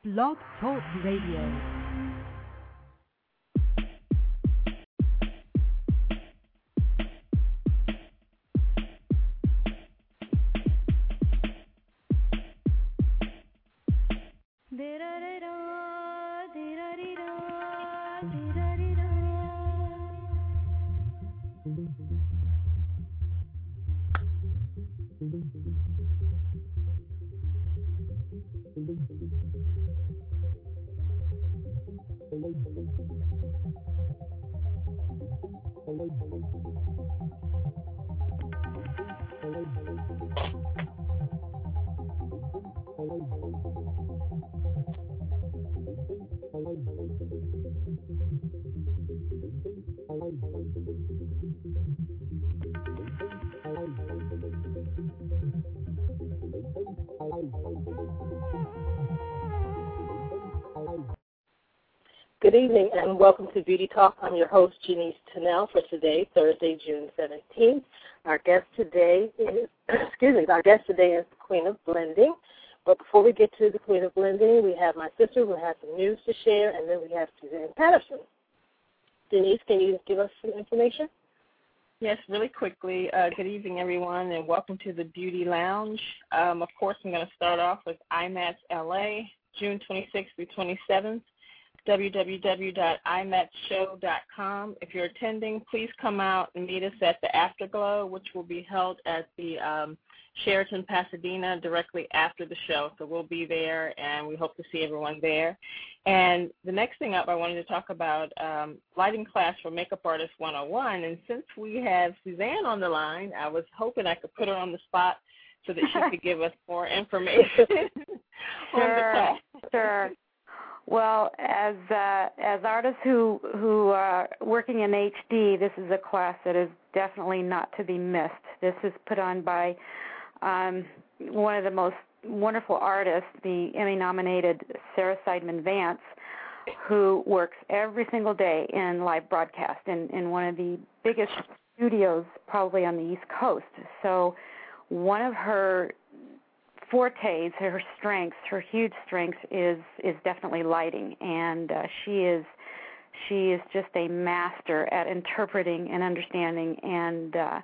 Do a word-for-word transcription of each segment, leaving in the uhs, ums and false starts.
Blog Talk Radio. Good evening and welcome to Beauty Talk. I'm your host, Janice Tunnell, for today, Thursday, June seventeenth. Our guest today is, excuse me, our guest today is the Queen of Blending. But before we get to the Queen of Blending, we have my sister who has some news to share, and then we have Suzanne Patterson. Denise, can you give us some information? Yes, really quickly. Uh, good evening, everyone, and welcome to the Beauty Lounge. Um, of course, I'm going to start off with I M A T S L A, June twenty-sixth through twenty-seventh. w w w dot i mat show dot com. If you're attending, please come out and meet us at the Afterglow, which will be held at the um, Sheraton Pasadena directly after the show. So we'll be there, and we hope to see everyone there. And the next thing up, I wanted to talk about um, lighting class for Makeup Artist one oh one. And since we have Suzanne on the line, I was hoping I could put her on the spot so that she could give us more information sure, on the class. Sure. Well, as uh, as artists who who are working in H D, this is a class that is definitely not to be missed. This is put on by um, one of the most wonderful artists, the Emmy-nominated Sarah Seidman Vance, who works every single day in live broadcast in, in one of the biggest studios probably on the East Coast. So one of her fortes, her strengths, her huge strengths is is definitely lighting, and uh, she is she is just a master at interpreting and understanding and uh,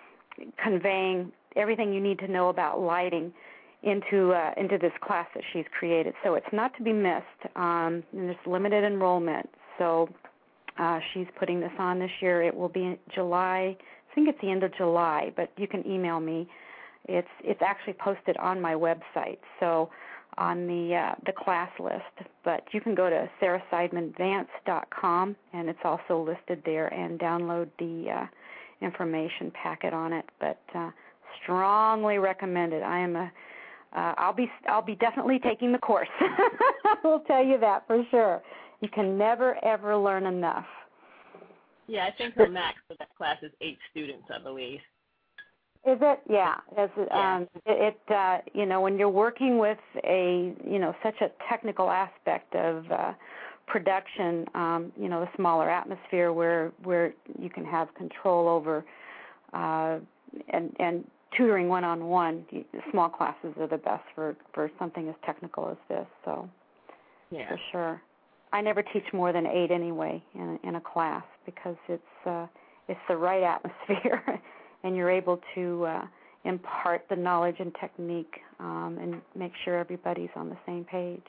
conveying everything you need to know about lighting into uh, into this class that she's created. So it's not to be missed. Um, and there's limited enrollment, so uh, she's putting this on this year. It will be in July. I think it's the end of July, but you can email me. It's it's actually posted on my website, so on the uh, the class list. But you can go to sarah seidman vance dot com, and it's also listed there, and download the uh, information packet on it. But uh, strongly recommended. I am a uh, I'll be I'll be definitely taking the course. I'll tell you that for sure. You can never ever learn enough. Yeah, I think her max for that class is eight students, I believe. Is it? Yeah. As, yeah. Um, it, it uh, you know, when you're working with a, you know, such a technical aspect of uh, production, um, you know, a smaller atmosphere where where you can have control over uh, and and tutoring one-on-one, small classes are the best for, for something as technical as this. So, yeah. for sure. I never teach more than eight anyway in, in a class because it's uh, it's the right atmosphere. And you're able to uh, impart the knowledge and technique um, and make sure everybody's on the same page.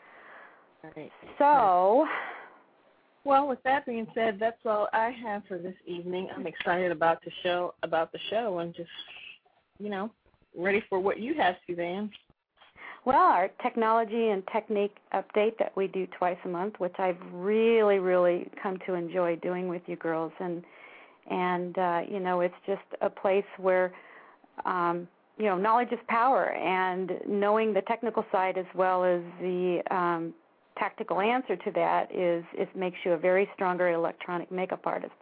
Right. So, well, with that being said, that's all I have for this evening. I'm excited about the show, about the show, and just, you know, ready for what you have, Suzanne. Well, our technology and technique update that we do twice a month, which I've really, really come to enjoy doing with you girls, and And, uh, you know, it's just a place where, um, you know, knowledge is power, and knowing the technical side as well as the um, tactical answer to that is, is makes you a very stronger electronic makeup artist.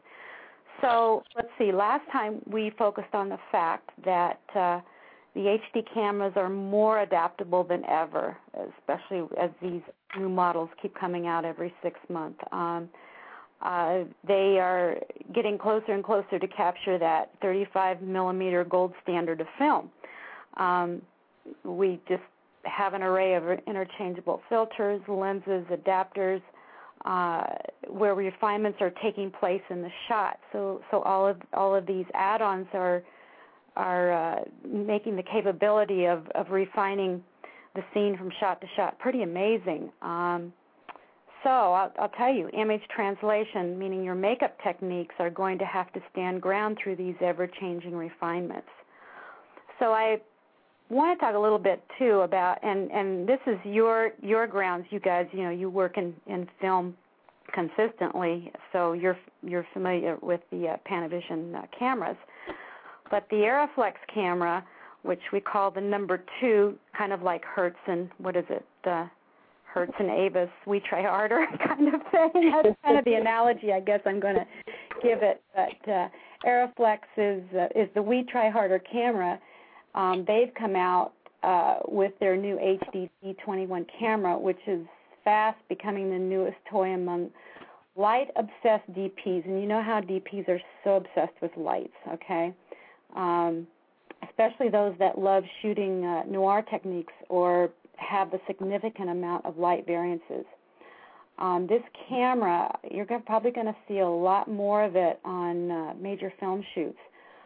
So let's see, last time we focused on the fact that uh, the H D cameras are more adaptable than ever, especially as these new models keep coming out every six months. Um, Uh, they are getting closer and closer to capture that thirty-five millimeter gold standard of film. Um, we just have an array of interchangeable filters, lenses, adapters, uh, where refinements are taking place in the shot. So, so all of all of these add-ons are are uh, making the capability of, of refining the scene from shot to shot pretty amazing. Um, so I'll, I'll tell you, image translation, meaning your makeup techniques, are going to have to stand ground through these ever-changing refinements. So I want to talk a little bit too about, and, and this is your your grounds, you guys. You know, you work in, in film consistently, so you're you're familiar with the uh, Panavision uh, cameras. But the Aeroflex camera, which we call the number two, kind of like Hertz and what is it, uh, Hertz and Avis, we try harder kind of thing. That's kind of the analogy I guess I'm going to give it. But uh, Aeroflex is uh, is the we try harder camera. Um, they've come out uh, with their new H D C twenty-one camera, which is fast becoming the newest toy among light-obsessed D Ps. And you know how D Ps are so obsessed with lights, okay? Um, especially those that love shooting uh, noir techniques or have a significant amount of light variances. Um, this camera, you're gonna, probably going to see a lot more of it on uh, major film shoots.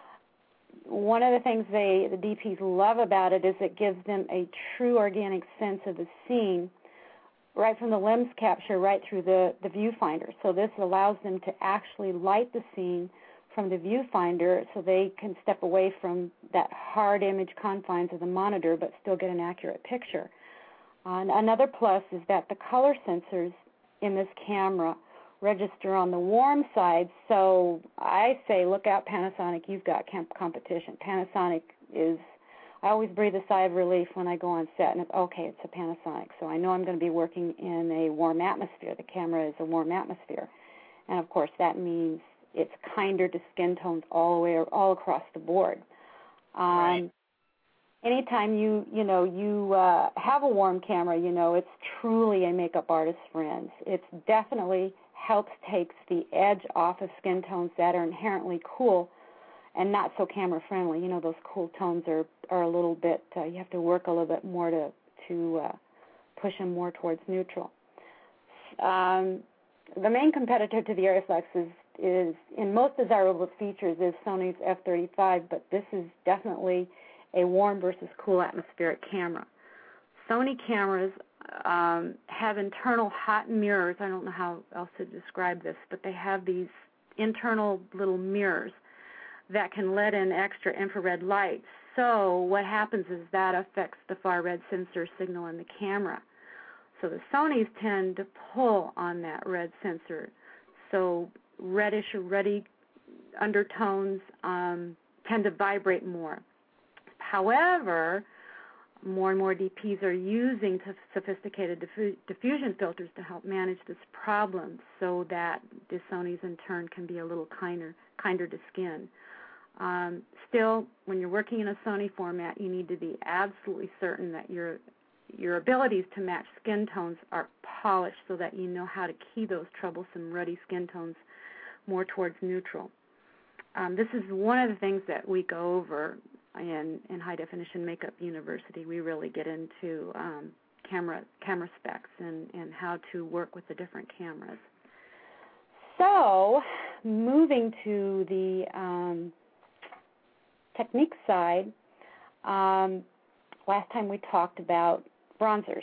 One of the things they, the D Ps love about it is it gives them a true organic sense of the scene, right from the lens capture right through the, the viewfinder. So this allows them to actually light the scene from the viewfinder so they can step away from that hard image confines of the monitor but still get an accurate picture. Uh, another plus is that the color sensors in this camera register on the warm side, so I say, look out, Panasonic, you've got camp competition. Panasonic is, I always breathe a sigh of relief when I go on set, and it's, okay, it's a Panasonic, so I know I'm going to be working in a warm atmosphere. The camera is a warm atmosphere, and of course that means it's kinder to skin tones all the way, all across the board. Um, right. Anytime you, you know, you uh, have a warm camera, you know, it's truly a makeup artist's friend. It definitely helps takes the edge off of skin tones that are inherently cool and not so camera friendly. You know, those cool tones are, are a little bit, uh, you have to work a little bit more to, to uh, push them more towards neutral. Um, the main competitor to the Aeroflex is, is, in most desirable features, is Sony's F thirty-five, but this is definitely a warm versus cool atmospheric camera. Sony cameras um, have internal hot mirrors. I don't know how else to describe this, but they have these internal little mirrors that can let in extra infrared light. So what happens is that affects the far red sensor signal in the camera. So the Sonys tend to pull on that red sensor. So reddish or ruddy undertones um, tend to vibrate more. However, more and more D Ps are using sophisticated diffu- diffusion filters to help manage this problem so that the Sonys in turn can be a little kinder, kinder to skin. Um, still, when you're working in a Sony format, you need to be absolutely certain that your your abilities to match skin tones are polished so that you know how to key those troublesome ruddy skin tones more towards neutral. Um, this is one of the things that we go over in, in High Definition Makeup University. We really get into um, camera camera specs and, and how to work with the different cameras. So, moving to the um, technique side, um, last time we talked about bronzers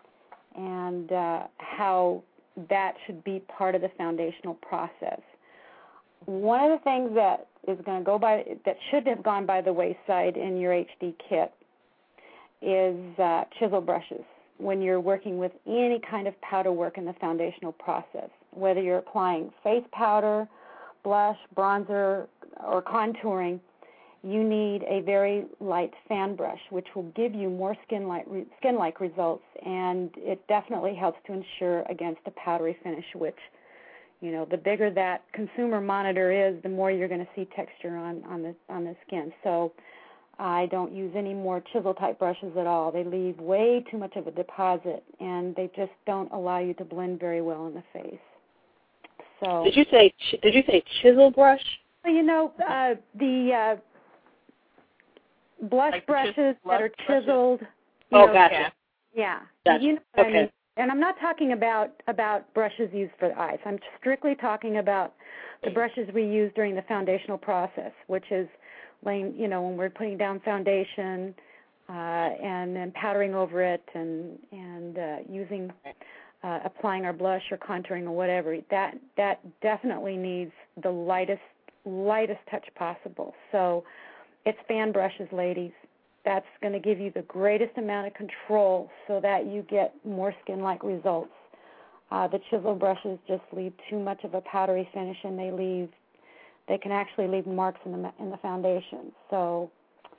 and uh, how that should be part of the foundational process. One of the things that is going to go by, that should have gone by the wayside in your H D kit, is uh, chisel brushes when you're working with any kind of powder work in the foundational process. Whether you're applying face powder, blush, bronzer, or contouring, you need a very light fan brush, which will give you more skin-like, skin-like results, and it definitely helps to ensure against a powdery finish, which, you know, the bigger that consumer monitor is, the more you're going to see texture on, on the on the skin. So I don't use any more chisel-type brushes at all. They leave way too much of a deposit, and they just don't allow you to blend very well in the face. So did you say did you say chisel brush? Well, you know, uh, the uh, blush like brushes the chis- that are chiseled. Oh, know, gotcha. Yeah. Gotcha. You know what okay. I mean? And I'm not talking about, about brushes used for the eyes. I'm strictly talking about the brushes we use during the foundational process, which is laying, you know, when we're putting down foundation uh, and then powdering over it and and uh, using, uh, applying our blush or contouring or whatever. That that definitely needs the lightest lightest touch possible. So it's fan brushes, ladies. That's going to give you the greatest amount of control so that you get more skin-like results. Uh, the chisel brushes just leave too much of a powdery finish, and they leave, they can actually leave marks in the in the foundation. So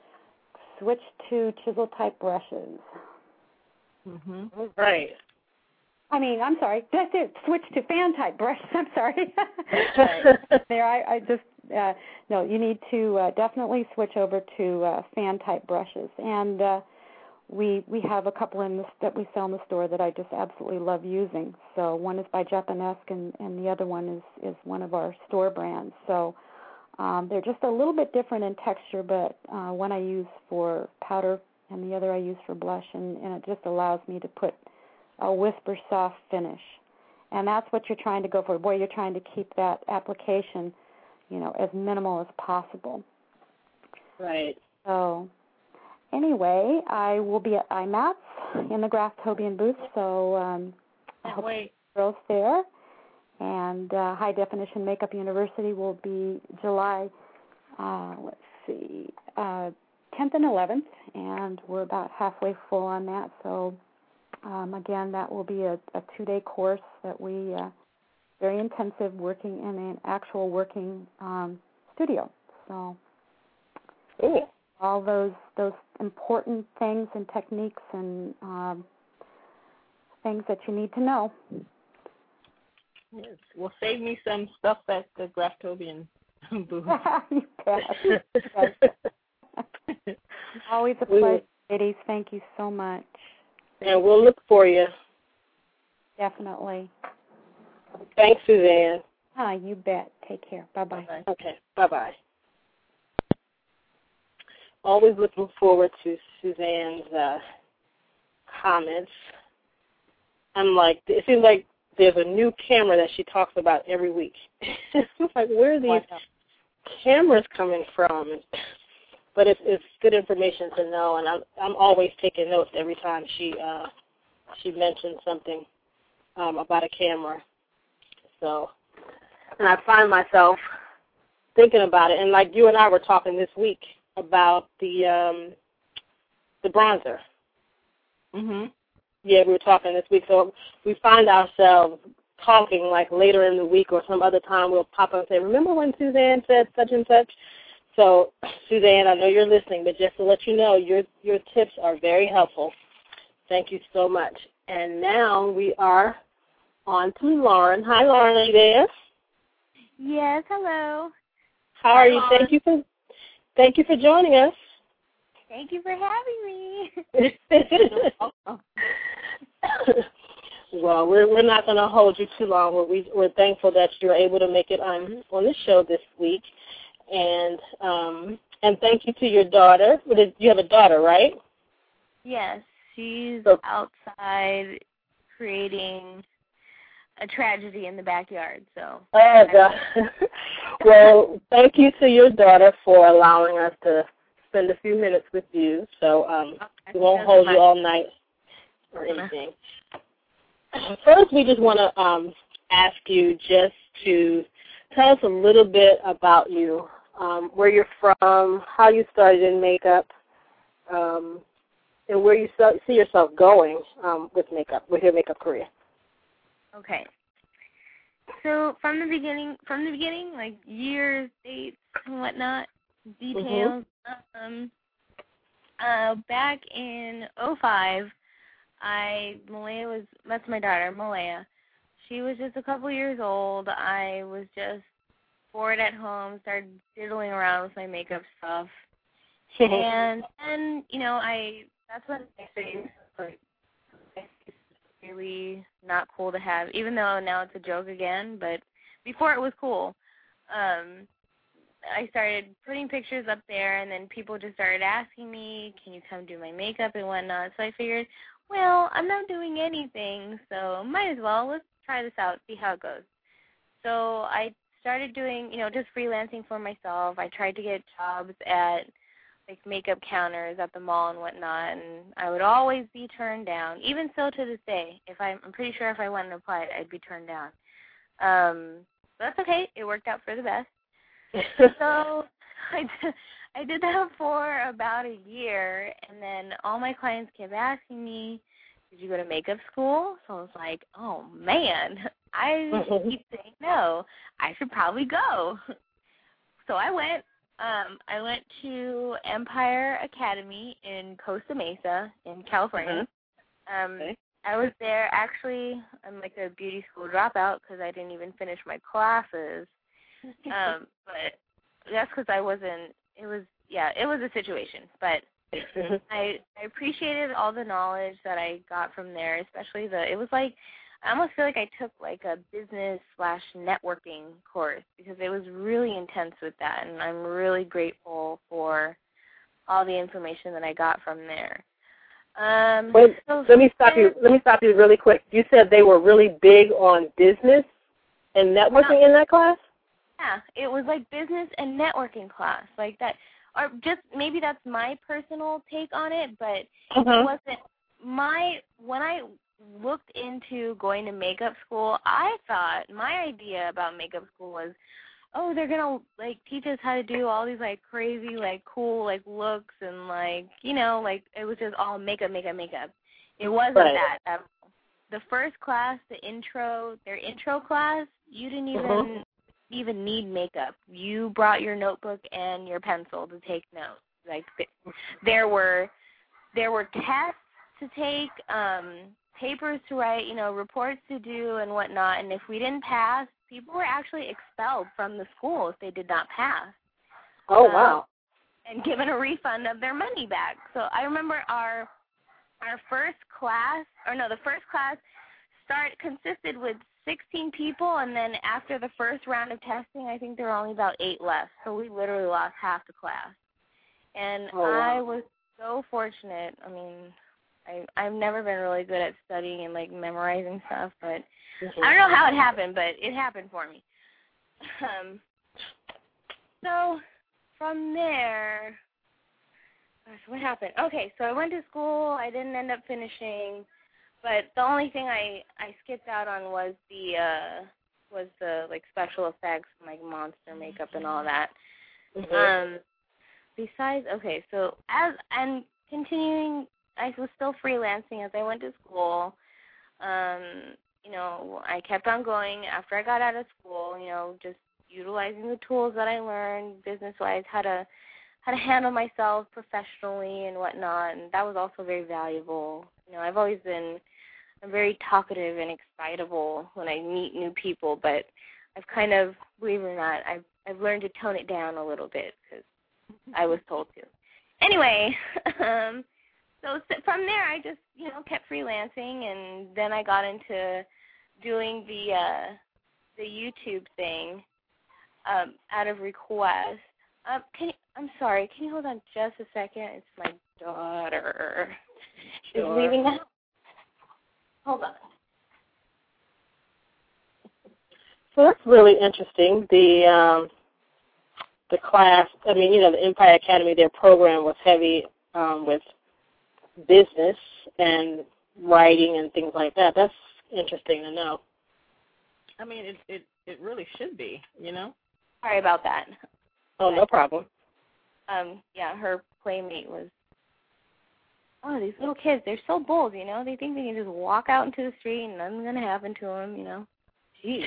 switch to chisel-type brushes. Mm-hmm. Right. I mean, I'm sorry. That's it. Switch to fan-type brushes. I'm sorry. there, I, I just uh, no. You need to uh, definitely switch over to uh, fan-type brushes, and uh, we we have a couple in this that we sell in the store that I just absolutely love using. So one is by Japanesque, and, and the other one is is one of our store brands. So um, they're just a little bit different in texture, but uh, one I use for powder, and the other I use for blush, and, and it just allows me to put a whisper soft finish. And that's what you're trying to go for. Boy, you're trying to keep that application, you know, as minimal as possible. Right. So anyway, I will be at I MATS in the Graftobian booth, so um, I hope wait. girls there. And uh, High Definition Makeup University will be July, uh, let's see, uh, tenth and eleventh, and we're about halfway full on that, so Um, again, that will be a, a two-day course that we, uh, very intensive, working in an actual working um, studio. So Ooh. all those those important things and techniques and um, things that you need to know. Yes. Well, save me some stuff at the Graftobian booth. You bet. Always a pleasure, ladies. Thank you so much. And we'll look for you. Definitely. Thanks, Suzanne. Ah, you bet. Take care. Bye-bye. Bye-bye. Okay, bye-bye. Always looking forward to Suzanne's uh, comments. I'm like, it seems like there's a new camera that she talks about every week. It's like, where are these cameras coming from? But it's, it's good information to know, and I'm I'm always taking notes every time she uh, she mentions something um, about a camera. So, and I find myself thinking about it, and like you and I were talking this week about the um, the bronzer. Mhm. Yeah, we were talking this week, so we find ourselves talking like later in the week or some other time. We'll pop up and say, "Remember when Suzanne said such and such?" So, Suzanne, I know you're listening, but just to let you know, your your tips are very helpful. Thank you so much. And now we are on to Lauren. Hi, Lauren. Are you there? Yes. Hello. How are you? Thank you for thank you for joining us. Thank you for having me. Well, we're we're not going to hold you too long. We're we, we're thankful that you're able to make it on on the show this week. And um, and thank you to your daughter. You have a daughter, right? Yes, she's so, outside creating a tragedy in the backyard. So. Oh God. Well, thank you to your daughter for allowing us to spend a few minutes with you. So um, okay. we won't hold you all night or anything. First, we just want to um, ask you just to tell us a little bit about you. Um, where you're from, how you started in makeup, um, and where you see yourself going um, with makeup, with your makeup career. Okay. So from the beginning, from the beginning, like years, dates, and whatnot, details. Mm-hmm. Um, uh, back in oh five, I Malaya was that's my daughter, Malaya. She was just a couple years old. I was just bored at home, started diddling around with my makeup stuff, and then you know I that's when I say like it's really not cool to have, even though now it's a joke again. But before it was cool. Um, I started putting pictures up there, and then people just started asking me, "Can you come do my makeup and whatnot?" So I figured, well, I'm not doing anything, so might as well. Let's try this out, see how it goes. So I started doing, you know, just freelancing for myself. I tried to get jobs at, like, makeup counters at the mall and whatnot, and I would always be turned down. Even so to this day, if I, I'm pretty sure if I went and applied, I'd be turned down. Um, but that's okay. It worked out for the best. So I did, I did that for about a year, and then all my clients kept asking me, did you go to makeup school? So I was like, oh, man, I keep saying no. I should probably go. So I went. Um, I went to Empire Academy in Costa Mesa in California. Uh-huh. Um, okay. I was there actually. I'm like a beauty school dropout because I didn't even finish my classes. Um, but that's because I wasn't. It was yeah. It was a situation, but I I appreciated all the knowledge that I got from there, especially the. It was like. I almost feel like I took like a business slash networking course because it was really intense with that, and I'm really grateful for all the information that I got from there. Um, Wait, so let me stop you. Let me stop you really quick. You said they were really big on business and networking uh, in that class? Yeah, it was like business and networking class, like that, or just maybe that's my personal take on it, but uh-huh. It wasn't my when I. looked into going to makeup school, I thought my idea about makeup school was, oh, they're going to, like, teach us how to do all these, like, crazy, like, cool, like, looks and, like, you know, like, it was just all makeup, makeup, makeup. It wasn't right. that. Um, the first class, the intro, their intro class, you didn't even uh-huh. even need makeup. You brought your notebook and your pencil to take notes. Like, there were, there were tests to take, um, papers to write, you know, reports to do and whatnot, and if we didn't pass, people were actually expelled from the school if they did not pass. Oh, um, wow. And given a refund of their money back. So I remember our our first class, or no, the first class start consisted with sixteen people, and then after the first round of testing, I think there were only about eight left, so we literally lost half the class. And oh, wow. I was so fortunate. I mean, I, I've never been really good at studying and, like, memorizing stuff, but mm-hmm. I don't know how it happened, but it happened for me. Um, so from there, gosh, what happened? Okay, so I went to school. I didn't end up finishing, but the only thing I, I skipped out on was the, uh, was the, like, special effects, like monster makeup and all that. Mm-hmm. Um, besides, okay, so as, and continuing, I was still freelancing as I went to school. Um, you know, I kept on going after I got out of school, you know, just utilizing the tools that I learned business-wise, how to how to handle myself professionally and whatnot, and that was also very valuable. You know, I've always been I'm very talkative and excitable when I meet new people, but I've kind of, believe it or not, I've, I've learned to tone it down a little bit because I was told to. Anyway, um, So from there, I just, you know, kept freelancing, and then I got into doing the uh, the YouTube thing um, out of request. Um, can you, I'm sorry. Can you hold on just a second? It's my daughter. She's sure. leaving the house. Hold on. So that's really interesting. The um, the class. I mean, you know, the Empire Academy. Their program was heavy um, with business and writing and things like that. That's interesting to know. I mean, it it, it really should be, you know? Sorry about that. Oh, no problem. Um, yeah, her playmate was, oh, these little kids, they're so bold, you know? They think they can just walk out into the street and nothing's going to happen to them, you know? Jeez.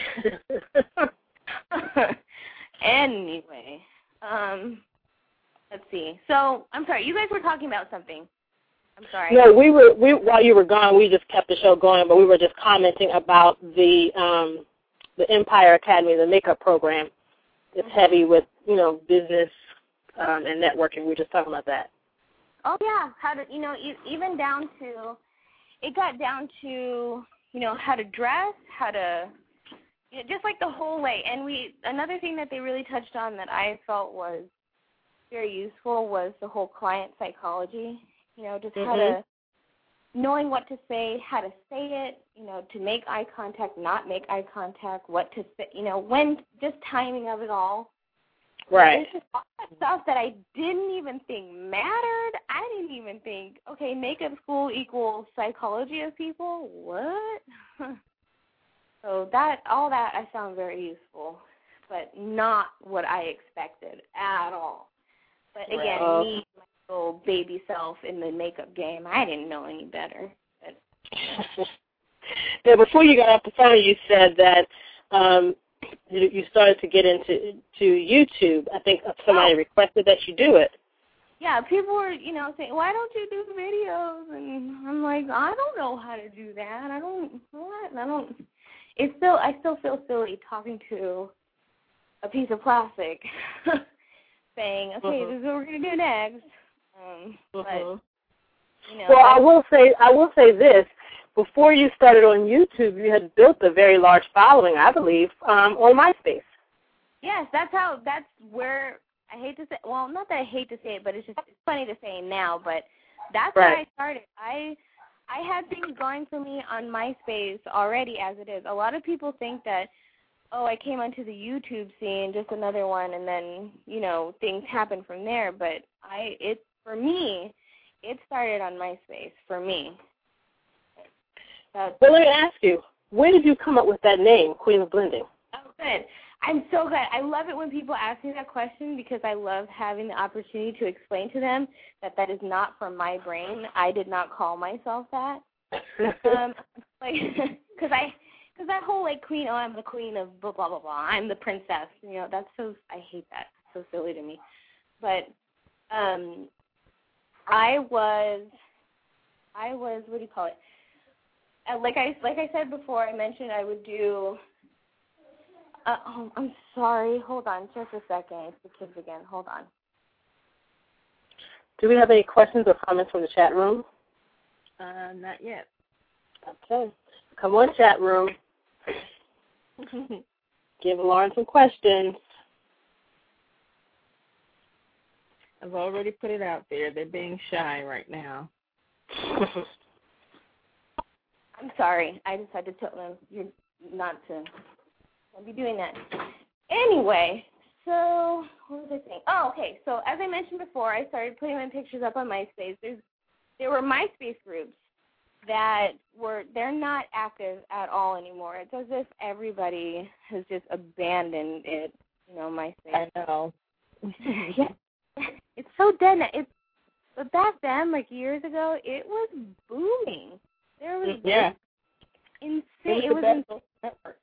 Anyway, um, let's see. So, I'm sorry, you guys were talking about something. I'm sorry. No, we were we while you were gone, we just kept the show going, but we were just commenting about the um, the Empire Academy, the makeup program. It's mm-hmm. heavy with, you know, business um, and networking. We were just talking about that. Oh yeah, how to, you know, even down to, it got down to, you know, how to dress, how to, you know, just like the whole way. And we another thing that they really touched on that I felt was very useful was the whole client psychology. You know, just mm-hmm. how to knowing what to say, how to say it, you know, to make eye contact, not make eye contact, what to say, you know, when, just timing of it all. Right. It's just all that stuff that I didn't even think mattered. I didn't even think, okay, makeup school equals psychology of people? What? So that, all that I found very useful, but not what I expected at all. But again, Right. me, my little baby self in the makeup game, I didn't know any better. But, now, before you got off the phone, you said that um, you, you started to get into to YouTube. I think somebody oh. requested that you do it. Yeah, people were, you know, saying, why don't you do videos? And I'm like, I don't know how to do that. I don't, what? I don't, it's still, I still feel silly talking to a piece of plastic saying, okay, Mm-hmm. this is what we're going to do next. Um, mm-hmm. But, you know. Well, I will say, I will say this. Before you started on YouTube, you had built a very large following, I believe, um, on MySpace. Yes, that's how, that's where, I hate to say, well, not that I hate to say it, but it's just it's funny to say now, but that's right. how I started. I I had things going for me on MySpace already as it is. A lot of people think that, oh, I came onto the YouTube scene, just another one, and then, you know, things happen from there. But I, it, for me, it started on MySpace, for me. That's, well, let me ask you, where did you come up with that name, Queen of Blending? Oh, good. I'm so glad. I love it when people ask me that question because I love having the opportunity to explain to them that that is not from my brain. I did not call myself that. um, like, because I, because that whole like queen. Oh, I'm the queen of blah blah blah blah. I'm the princess. You know, that's so. I hate that. It's so silly to me. But, um, I was, I was. What do you call it? Uh, like I like I said before, I mentioned I would do. Uh, oh, I'm sorry. Hold on just a second. It's the kids again. Hold on. Do we have any questions or comments from the chat room? Uh, not yet. Okay. Come on, chat room. Give Lauren some questions. I've already put it out there. They're being shy right now. I'm sorry. I just had to tell them you're not to I'll be doing that. Anyway, so what was I saying? Oh, okay. So as I mentioned before, I started putting my pictures up on MySpace. There's, there were MySpace groups that were, they're not active at all anymore. It's as if everybody has just abandoned it, you know, MySpace. I know. Yeah. It's so dead now. It's, but back then, like years ago, it was booming. There was yeah. insane. It was, it was the insane. best network.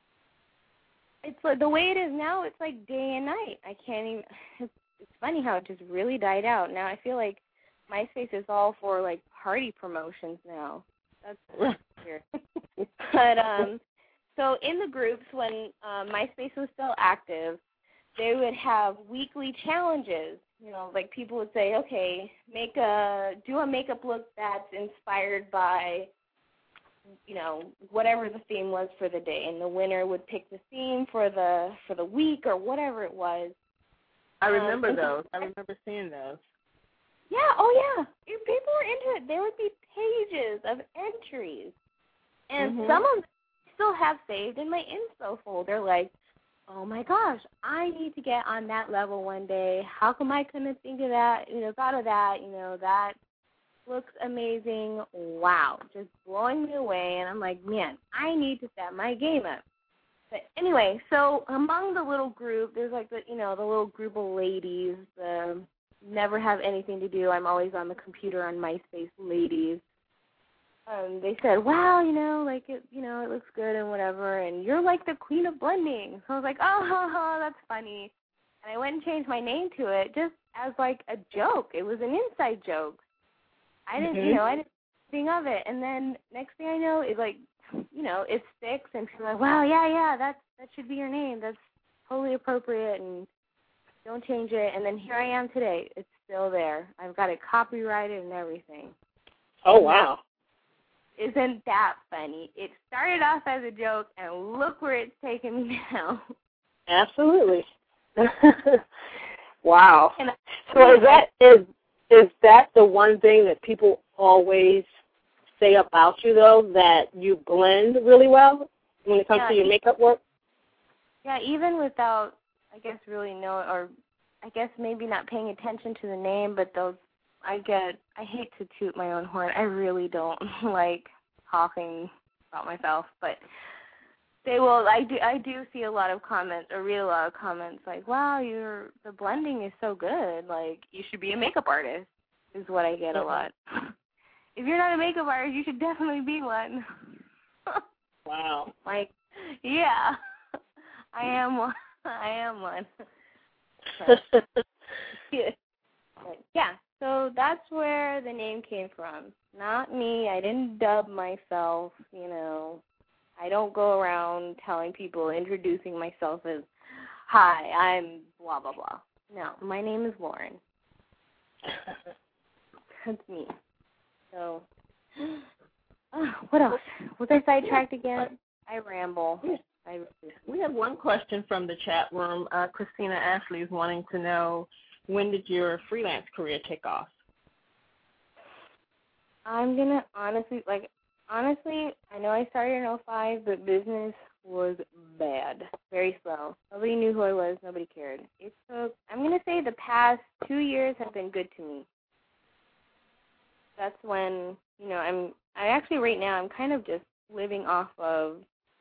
It's like the way it is now. It's like day and night. I can't even. It's, it's funny how it just really died out. Now I feel like MySpace is all for like party promotions now. That's weird. But um, so in the groups when um, MySpace was still active, they would have weekly challenges. You know, like people would say, okay, make a do a makeup look that's inspired by, you know, whatever the theme was for the day, and the winner would pick the theme for the for the week or whatever it was. I remember um, those. I remember seeing those. Yeah, oh yeah. If people were into it, there would be pages of entries. And mm-hmm. some of them I still have saved in my info folder, like, oh my gosh, I need to get on that level one day. How come I couldn't think of that, you know, thought of that, you know, that looks amazing. Wow, just blowing me away. And I'm like, man, I need to step my game up. But anyway, so among the little group, there's like the, you know, the little group of ladies, the never have anything to do. I'm always on the computer on MySpace ladies. Um, they said, wow, you know, like it, you know, it looks good and whatever, and you're like the queen of blending. So I was like, oh, ha, ha, that's funny. And I went and changed my name to it just as like a joke. It was an inside joke. I didn't, mm-hmm. you know, I didn't think of it. And then next thing I know, it like, you know, it sticks, and people are like, wow, yeah, yeah, that's, that should be your name. That's totally appropriate, and don't change it. And then here I am today. It's still there. I've got it copyrighted and everything. Oh, wow. Isn't that funny? It started off as a joke, and look where it's taken me now. Absolutely. Wow. And so is that is is that the one thing that people always say about you, though, that you blend really well when it comes yeah, to your makeup work? Yeah, even without, I guess, really know, or I guess maybe not paying attention to the name, but those, I get, I hate to toot my own horn. I really don't like talking about myself, but they will, I do, I do see a lot of comments, or read a lot of comments like, wow, your, the blending is so good, like, you should be a makeup artist, is what I get a lot. If you're not a makeup artist, you should definitely be one. Wow. Like, yeah, I am one. I am one. So, yeah. yeah, so that's where the name came from. Not me. I didn't dub myself, you know. I don't go around telling people, introducing myself as, hi, I'm blah, blah, blah. No, my name is Lauren. That's me. So, uh, what else? Was I sidetracked again? I ramble. I, we have one question from the chat room. Uh, Christina Ashley is wanting to know, when did your freelance career take off? I'm going to honestly, like, honestly, I know I started in oh five, but business was bad, very slow. Nobody knew who I was. Nobody cared. It took, I'm going to say the past two years have been good to me. That's when, you know, I'm, I actually right now I'm kind of just living off of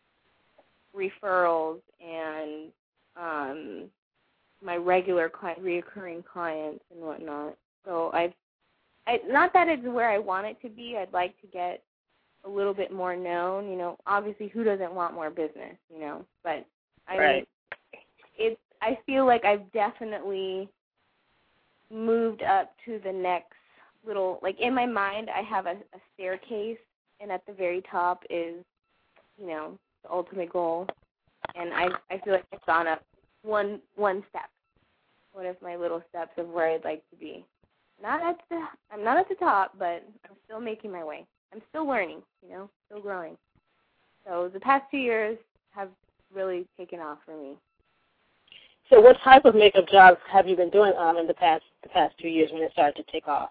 referrals and um, my regular client, reoccurring clients and whatnot. So I've, I, not that it's where I want it to be. I'd like to get a little bit more known. You know, obviously, who doesn't want more business? You know, but I, right. it's. I feel like I've definitely moved up to the next little. Like in my mind, I have a, a staircase, and at the very top is, you know, the ultimate goal. And I, I feel like I've gone up one, one step. One of my little steps of where I'd like to be. Not at the, I'm not at the top, but I'm still making my way. I'm still learning, you know, still growing. So the past two years have really taken off for me. So what type of makeup jobs have you been doing um, in the past the past two years when it started to take off?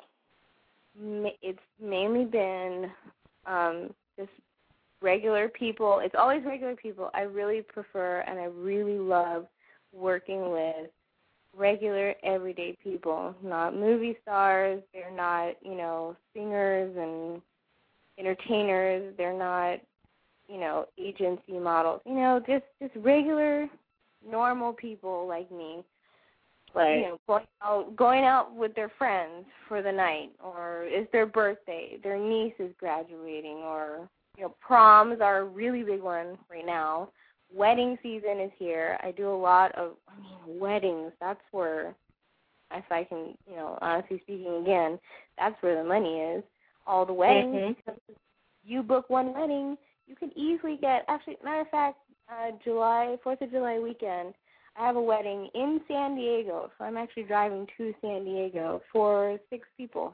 It's mainly been um, just regular people. It's always regular people. I really prefer and I really love working with regular, everyday people, not movie stars. They're not, you know, singers and entertainers. They're not, you know, agency models. You know, just, just regular, normal people like me. Right. You know, going out, going out with their friends for the night, or it's their birthday, their niece is graduating, or, you know, proms are a really big one right now. Wedding season is here. I do a lot of, I mean, weddings. That's where, if I can, you know, honestly speaking again, that's where the money is. All the weddings. Mm-hmm. Because you book one wedding, you can easily get, actually, matter of fact, uh, July, fourth of July weekend, I have a wedding in San Diego, so I'm actually driving to San Diego for six people.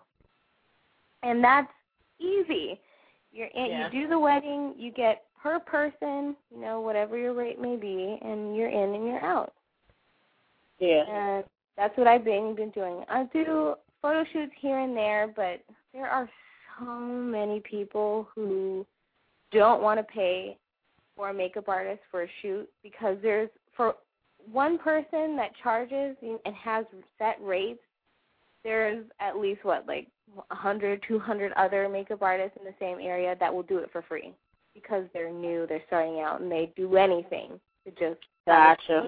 And that's easy. You're in, Yeah. You do the wedding, you get per person, you know, whatever your rate may be, and you're in and you're out. Yeah. And that's what I've been been doing. I do photo shoots here and there, but there are so many people who don't want to pay for a makeup artist for a shoot because there's, for one person that charges and has set rates, there's at least, what, like one hundred, two hundred other makeup artists in the same area that will do it for free because they're new, they're starting out, and they do anything to just Gotcha.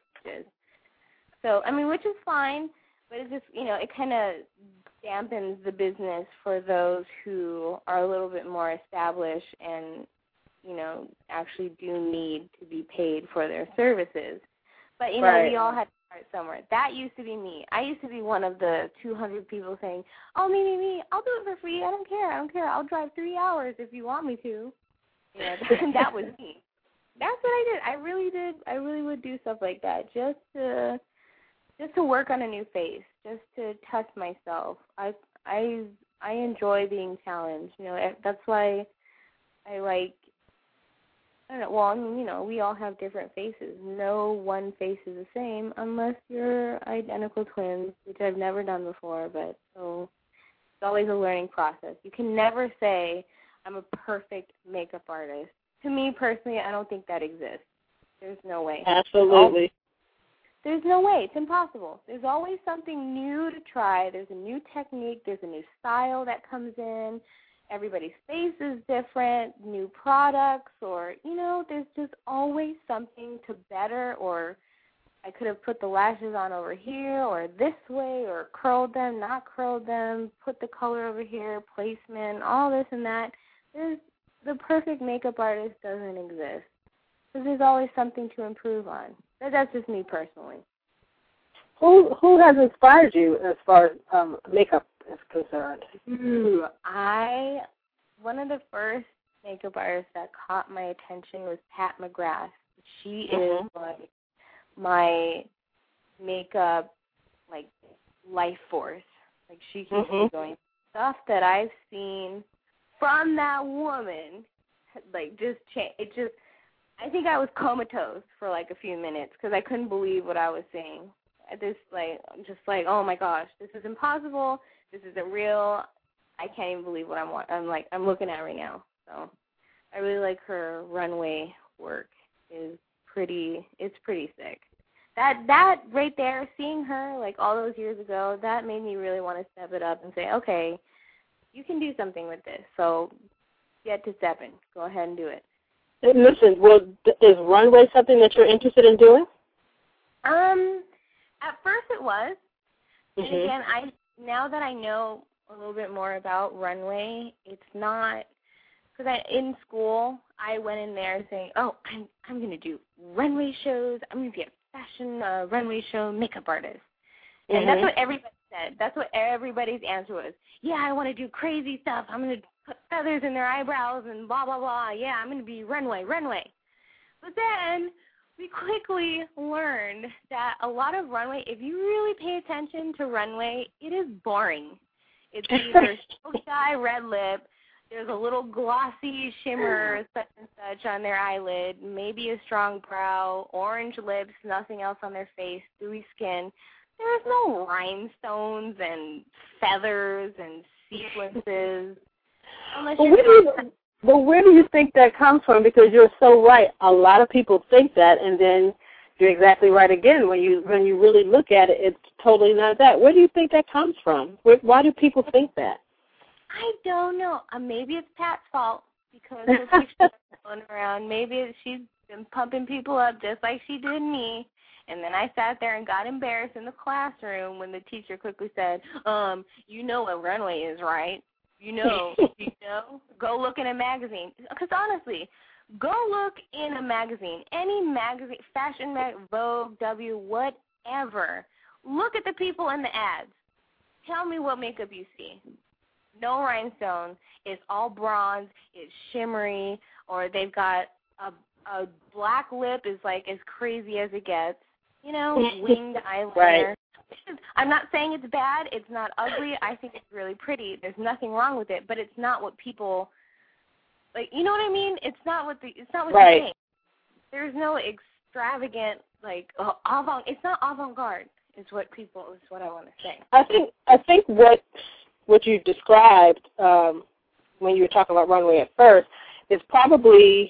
So, I mean, which is fine, but it just, you know, it kind of dampens the business for those who are a little bit more established and, you know, actually do need to be paid for their services. But, you know, right. we all had to start somewhere. That used to be me. I used to be one of the two hundred people saying, oh, me, me, me, I'll do it for free. I don't care. I don't care. I'll drive three hours if you want me to. You know, that, that was me. That's what I did. I really did. I really would do stuff like that just to just to work on a new face, just to test myself. I I I enjoy being challenged. You know, that's why I like. I don't know. Well, I mean, you know, we all have different faces. No one face is the same unless you're identical twins, which I've never done before. But so it's always a learning process. You can never say, I'm a perfect makeup artist. To me personally, I don't think that exists. There's no way. Absolutely. There's no way. It's impossible. There's always something new to try. There's a new technique. There's a new style that comes in. Everybody's face is different, new products, or, you know, there's just always something to better, or I could have put the lashes on over here or this way, or curled them, not curled them, put the color over here, placement, all this and that. There's, the perfect makeup artist doesn't exist because there's always something to improve on. But that's just me personally. Who who has inspired you as far as um, makeup is concerned? Ooh, I, one of the first makeup artists that caught my attention was Pat McGrath. She mm-hmm. is like my makeup, like, life force. Like, she keeps mm-hmm. me going. Stuff that I've seen from that woman, like, just change. It just, I think I was comatose for like a few minutes because I couldn't believe what I was seeing. This, like, just like, oh my gosh, this is impossible. This isn't real. I can't even believe what I'm, I'm like, I'm looking at right now. So I really like her runway work. Is pretty, it's pretty sick. That, that right there, seeing her like all those years ago, that made me really want to step it up and say, okay, you can do something with this. So get to stepping. Go ahead and do it. Listen, well, is runway something that you're interested in doing? Um, at first it was. Mm-hmm. And again, I now that I know a little bit more about runway, it's not, because I in school I went in there saying, oh, I'm I'm going to do runway shows. I'm going to be a fashion uh, runway show makeup artist. And mm-hmm. that's what everybody said. That's what everybody's answer was. Yeah, I want to do crazy stuff. I'm going to put feathers in their eyebrows and blah, blah, blah. Yeah, I'm going to be runway, runway. But then we quickly learned that a lot of runway, if you really pay attention to runway, it is boring. It's either so shy red lip, there's a little glossy shimmer such and such on their eyelid, maybe a strong brow, orange lips, nothing else on their face, dewy skin. There's no rhinestones and feathers and sequences. Unless But you're where, do you, but where do you think that comes from? Because you're so right. A lot of people think that, and then you're exactly right again. When you when you really look at it, it's totally not that. Where do you think that comes from? Where, why do people think that? I don't know. Uh, maybe it's Pat's fault because her picture's going around. Maybe she's been pumping people up just like she did me. And then I sat there and got embarrassed in the classroom when the teacher quickly said, um, you know what runway is, right? You know, you know, go look in a magazine. Because honestly, go look in a magazine, any magazine, fashion mag, Vogue, W, whatever. Look at the people in the ads. Tell me what makeup you see. No rhinestone. It's all bronze. It's shimmery, or they've got a a black lip is like as crazy as it gets. You know, winged eyeliner. Right. I'm not saying it's bad. It's not ugly. I think it's really pretty. There's nothing wrong with it, but it's not what people like. You know what I mean? It's not what the. It's not what right. you think. There's no extravagant like uh, avant. It's not avant-garde. Is what people is what I want to say. I think I think what what you described um, when you were talking about runway at first is probably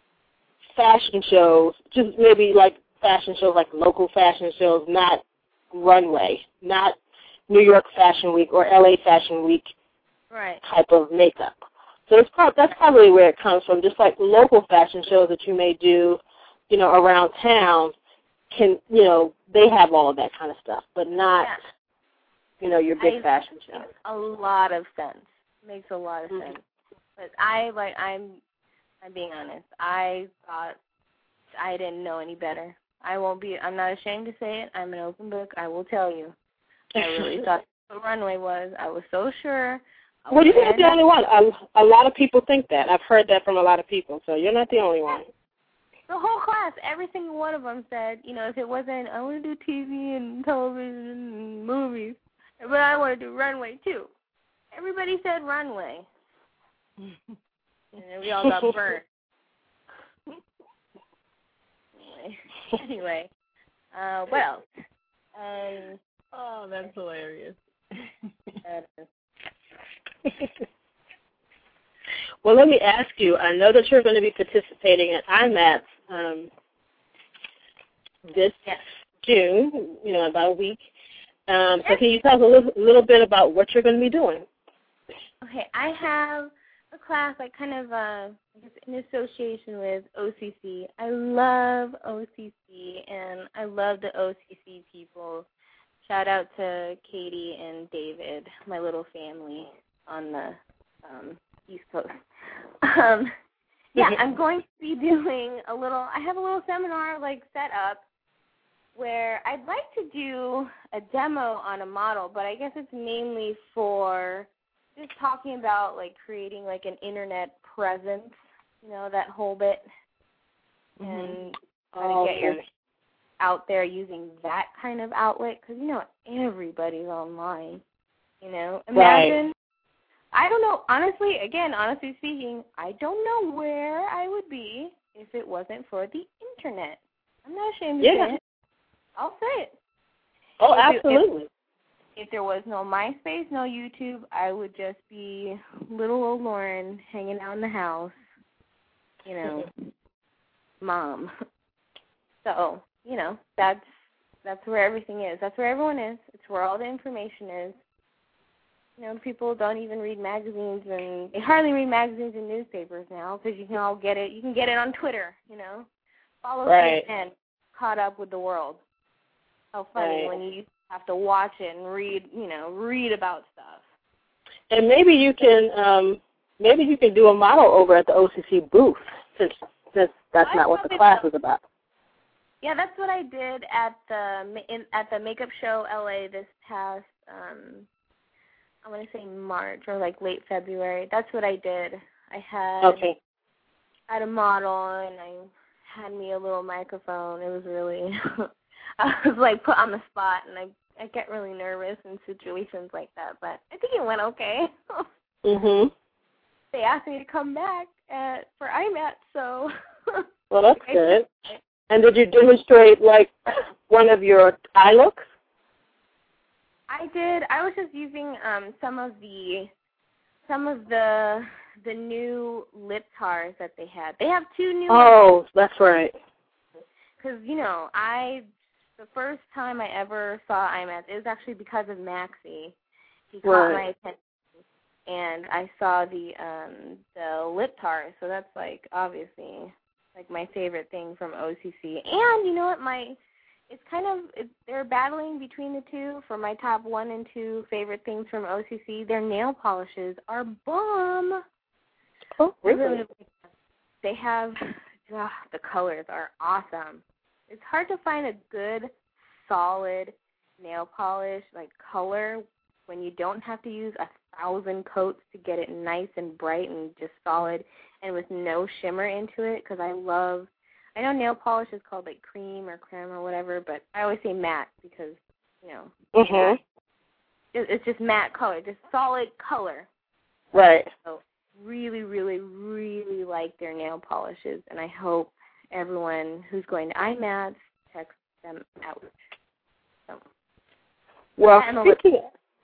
fashion shows, just maybe like fashion shows, like local fashion shows, not runway, not New York Fashion Week or L A Fashion Week right. type of makeup. So it's probably, that's probably where it comes from. Just like local fashion shows that you may do, you know, around town, can you know they have all of that kind of stuff, but not yeah. you know your big I, fashion show. Makes a lot of sense. Makes a lot of mm-hmm. sense. But I like I'm I'm being honest. I thought I didn't know any better. I won't be. I'm not ashamed to say it. I'm an open book. I will tell you. I really thought the runway was. I was so sure. Well, you're not the only one. A, a lot of people think that. I've heard that from a lot of people. So you're not the only one. The whole class, every single one of them said, you know, if it wasn't, I want to do T V and television and movies, but I want to do runway too. Everybody said runway. And then we all got burned. anyway, anyway uh, what else? Um, oh, that's hilarious. that is. Well, let me ask you, I know that you're going to be participating at I M A T um, this June, you know, about a week. Um, so can you talk a little, little bit about what you're going to be doing? Okay, I have a class, like kind of uh, I guess in association with O C C. I love O C C, and I love the O C C people. Shout out to Katie and David, my little family on the um, East Coast. Um, yeah, I'm going to be doing a little, I have a little seminar like set up where I'd like to do a demo on a model, but I guess it's mainly for just talking about like creating like an internet presence, you know, that whole bit, mm-hmm. and how to get your out there using that kind of outlet, because, you know, everybody's online, you know. Imagine, right. I don't know, honestly, again, honestly speaking, I don't know where I would be if it wasn't for the internet. I'm not ashamed to yeah. say it. I'll say it. Oh, if absolutely. It, if, if there was no MySpace, no YouTube, I would just be little old Lauren hanging out in the house, you know, mom. So, you know, that's that's where everything is. That's where everyone is. It's where all the information is. You know, people don't even read magazines, and they hardly read magazines and newspapers now because you can all get it. You can get it on Twitter, you know. Follow right. C N N, caught up with the world. How funny right. when you have to watch it and read, you know, read about stuff. And maybe you can, um, maybe you can do a model over at the O C C booth, since since that's I not what the class is about. Yeah, that's what I did at the in, at the Makeup Show L A this past, um, I want to say March or like late February. That's what I did. I had okay. I had a model, and I had me a little microphone. It was really, I was like put on the spot, and I I get really nervous in situations like that. But I think it went okay. mhm. They asked me to come back at, for I M A T, so. Well, that's good. And did you demonstrate, like, one of your eye looks? I did. I was just using um, some of the some of the the new lip tars that they had. They have two new. Oh, that's right. Because, you know, I the first time I ever saw I M A T, it was actually because of Maxie. He caught right. my attention, and I saw the um, the lip tars. So that's like obviously. Like my favorite thing from O C C. And you know what, my it's kind of it, they're battling between the two for my top one and two favorite things from O C C. Their nail polishes are bomb. Oh, really? really they have ugh, the colors are awesome. It's hard to find a good solid nail polish like color when you don't have to use a thousand coats to get it nice and bright and just solid and with no shimmer into it, because I love, I know nail polish is called like cream or creme or whatever, but I always say matte because, you know, mhm. it, it's just matte color, just solid color. Right. So really, really, really like their nail polishes, and I hope everyone who's going to I M A T checks them out. So. Well, speaking,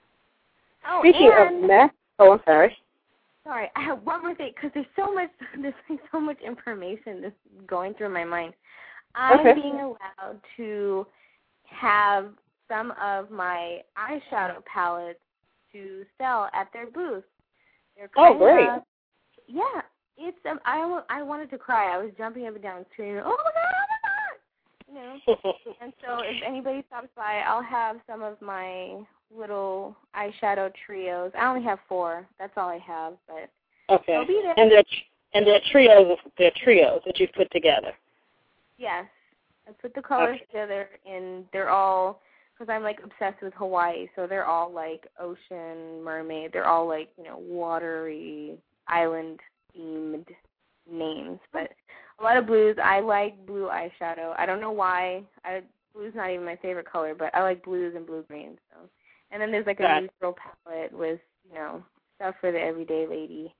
oh, speaking and, of math, oh, I'm sorry. Sorry, I have one more thing because there's so much, there's like so much information that's going through my mind. I'm okay. being allowed to have some of my eyeshadow palettes to sell at their booth. They're oh, great! Of, yeah, it's um, I I wanted to cry. I was jumping up and down, screaming, "Oh my god! Oh my god!" You know. And so, if anybody stops by, I'll have some of my little eyeshadow trios. I only have four. That's all I have, but okay. I'll be there. And they're and they're trios. They're trios that you've put together. Yes, I put the colors okay. together, and they're all because I'm like obsessed with Hawaii, so they're all like ocean, mermaid. They're all like you know watery, island themed names, but a lot of blues. I like blue eyeshadow. I don't know why. I blue's not even my favorite color, but I like blues and blue greens. So. And then there's like a Got neutral palette with, you know, stuff for the everyday lady.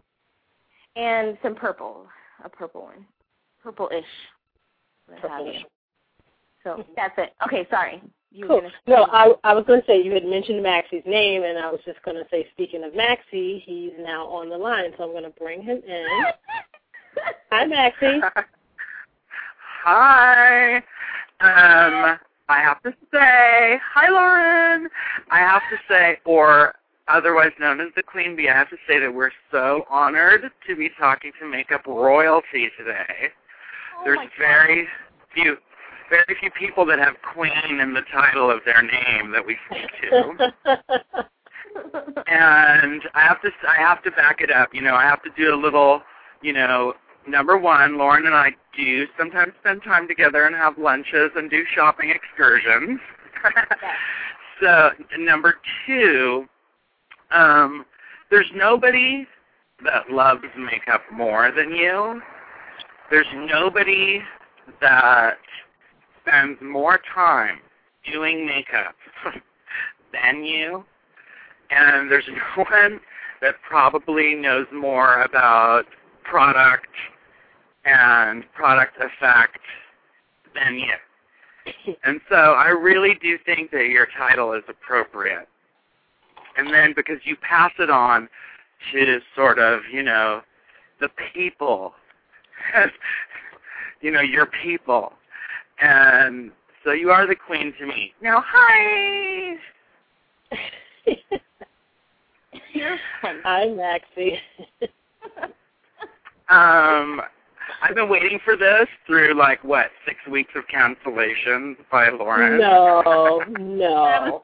And some purple, a purple one. Purple-ish. Purple-ish. So that's it. Okay, sorry. You cool. were gonna no, I I was going to say you had mentioned Maxie's name, and I was just going to say, speaking of Maxie, he's now on the line, so I'm going to bring him in. Hi, Maxie. Hi. Um, I have to say, hi, Lauren. I have to say, or otherwise known as the Queen Bee, I have to say that we're so honored to be talking to makeup royalty today. Oh There's very few, very few people that have Queen in the title of their name that we speak to. And I have to, I have to back it up. You know, I have to do a little, you know. Number one, Lauren and I do sometimes spend time together and have lunches and do shopping excursions. So, number two, um, there's nobody that loves makeup more than you. There's nobody that spends more time doing makeup than you. And there's no one that probably knows more about product and product effect than you. And so I really do think that your title is appropriate. And then because you pass it on to sort of, you know, the people, you know, your people. And so you are the queen to me. Now, hi! Hi, Maxie. Um, I've been waiting for this through, like, what, six weeks of cancellations by Lauren? No, no.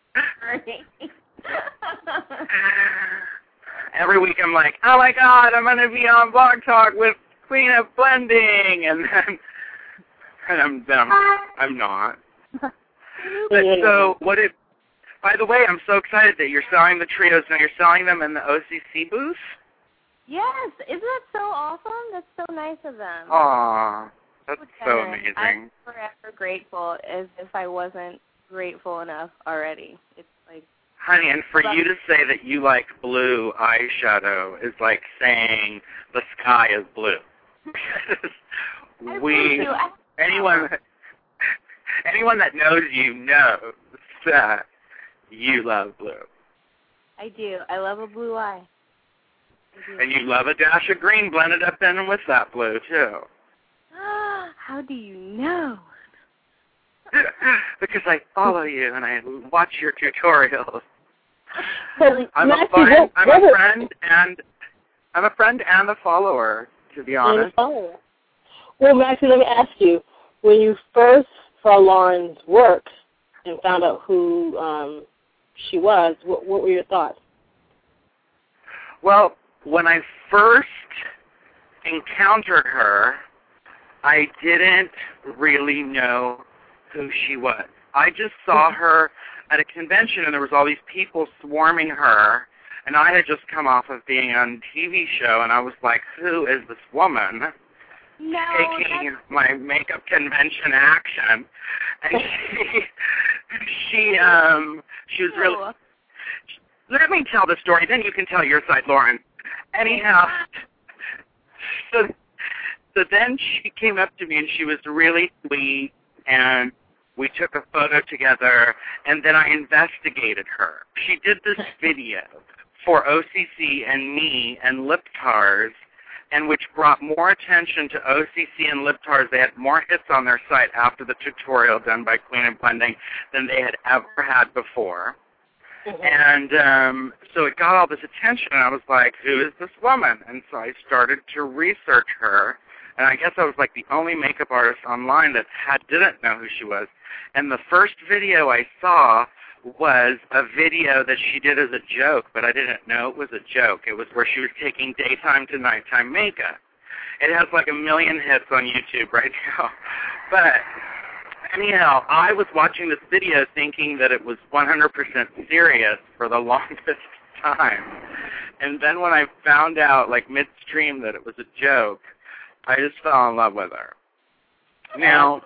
Every week I'm like, oh, my God, I'm going to be on Blog Talk with Queen of Blending. And then, and I'm, then I'm, I'm not. But so, what it, by the way, I'm so excited that you're selling the trios. Now, you're selling them in the O C C booth? Yes, isn't that so awesome? That's so nice of them. Aw, that's so amazing. I'm forever grateful, as if I wasn't grateful enough already. It's like, honey, and for you to say that you like blue eyeshadow is like saying the sky is blue. we, anyone, anyone that knows you knows that you love blue. I do. I love a blue eye. And you love a dash of green blended up in with that blue, too. How do you know? Because I follow you and I watch your tutorials. So, I'm Maxie, a friend, what, I'm what a friend and I'm a friend and a follower, to be honest. follower. Well, Maxie, let me ask you, when you first saw Lauren's work and found out who um, she was, what, what were your thoughts? Well, when I first encountered her, I didn't really know who she was. I just saw her at a convention, and there was all these people swarming her, and I had just come off of being on a T V show, and I was like, who is this woman no, taking that's... my makeup convention action? And she, she, um, she was really... Let me tell the story, then you can tell your side, Lauren. Anyhow, so, so then she came up to me, and she was really sweet, and we took a photo together, and then I investigated her. She did this video for O C C and me and Liptars, and which brought more attention to O C C and Liptars. They had more hits on their site after the tutorial done by Queen of Blending than they had ever had before. Mm-hmm. And um, so it got all this attention, and I was like, who is this woman? And so I started to research her, and I guess I was like the only makeup artist online that had, didn't know who she was. And the first video I saw was a video that she did as a joke, but I didn't know it was a joke. It was where she was taking daytime to nighttime makeup. It has like a million hits on YouTube right now. But anyhow, I was watching this video thinking that it was one hundred percent serious for the longest time. And then when I found out, like midstream, that it was a joke, I just fell in love with her. Now,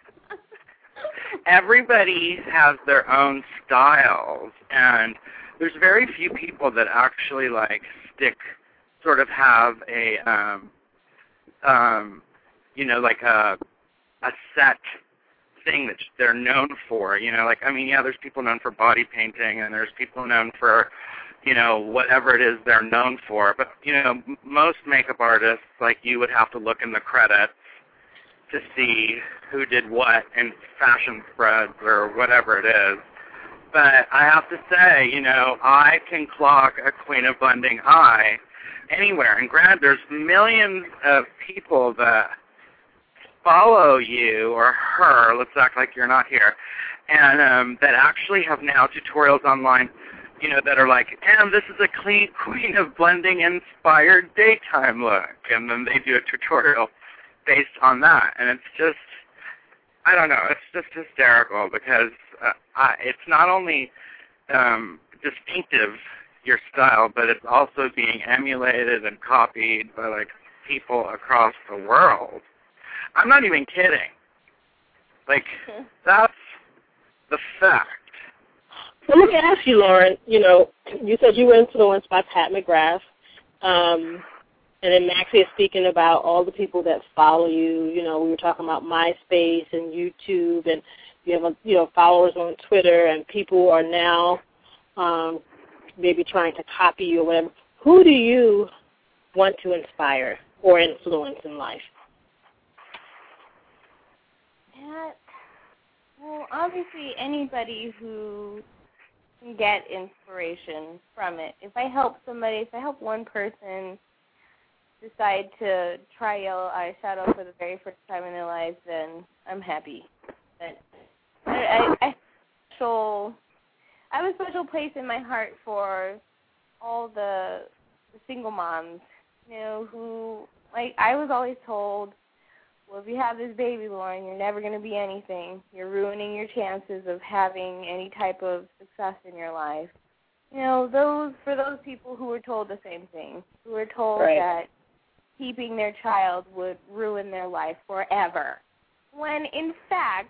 everybody has their own styles, and there's very few people that actually, like, stick, sort of have a, um, um, you know, like a, a set thing that they're known for. You know, like, I mean, yeah, there's people known for body painting, and there's people known for, you know, whatever it is they're known for. But, you know, m- most makeup artists, like you, would have to look in the credits to see who did what in fashion spreads or whatever it is. But I have to say, you know, I can clock a Queen of Blending eye anywhere. And granted, there's millions of people that follow you or her, let's act like you're not here, and um, that actually have now tutorials online, you know, that are like, and this is a clean Queen of Blending inspired daytime look. And then they do a tutorial based on that. And it's just, I don't know, it's just hysterical because uh, I, it's not only um, distinctive, your style, but it's also being emulated and copied by, like, people across the world. I'm not even kidding. Like, that's the fact. So let me ask you, Lauren, you know, you said you were influenced by Pat McGrath, um, and then Maxie is speaking about all the people that follow you. You know, we were talking about MySpace and YouTube, and you have, you know, followers on Twitter, and people are now um, maybe trying to copy you or whatever. Who do you want to inspire or influence in life? That, well, obviously anybody who can get inspiration from it. If I help somebody, if I help one person decide to try yellow eyeshadow for the very first time in their lives, then I'm happy. But I, I, I, special, I have a special place in my heart for all the, the single moms, you know, who, like, I was always told, well, if you have this baby, Lauren, you're never going to be anything. You're ruining your chances of having any type of success in your life. You know, those for those people who were told the same thing, who were told right. that keeping their child would ruin their life forever. When, in fact,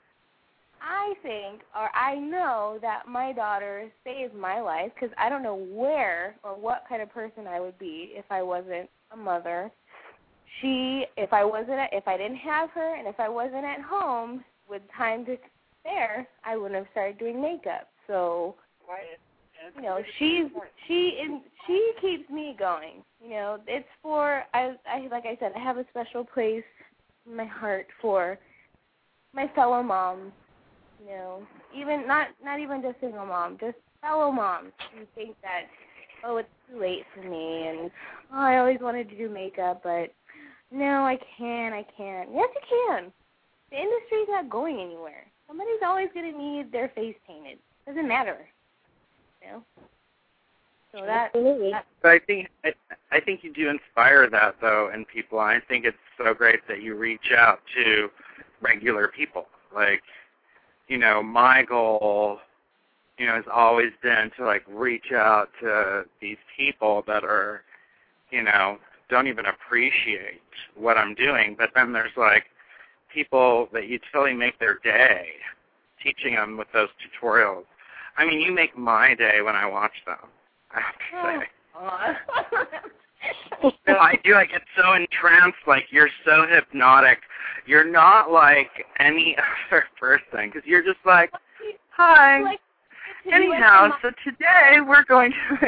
I think or I know that my daughter saved my life because I don't know where or what kind of person I would be if I wasn't a mother. She, if I wasn't, if I didn't have her, and if I wasn't at home with time to spare, I wouldn't have started doing makeup. So, you know, she's she she keeps me going. You know, it's for I, I like I said, I have a special place in my heart for my fellow moms. You know, even not not even just single mom, just fellow moms who think that, oh, it's too late for me, and oh, I always wanted to do makeup, but no, I can't, I can't. Yes, you can. The industry's not going anywhere. Somebody's always going to need their face painted. Doesn't matter. You know? So that, that but I think I, I think you do inspire that, though, in people. I think it's so great that you reach out to regular people. Like, you know, my goal, you know, has always been to, like, reach out to these people that are, you know, don't even appreciate what I'm doing, but then there's, like, people that you totally make their day teaching them with those tutorials. I mean, you make my day when I watch them, I have to say. No, I do. I get so entranced. Like, you're so hypnotic. You're not like any other person because you're just like, hi. Like, anyhow, so today we're going to...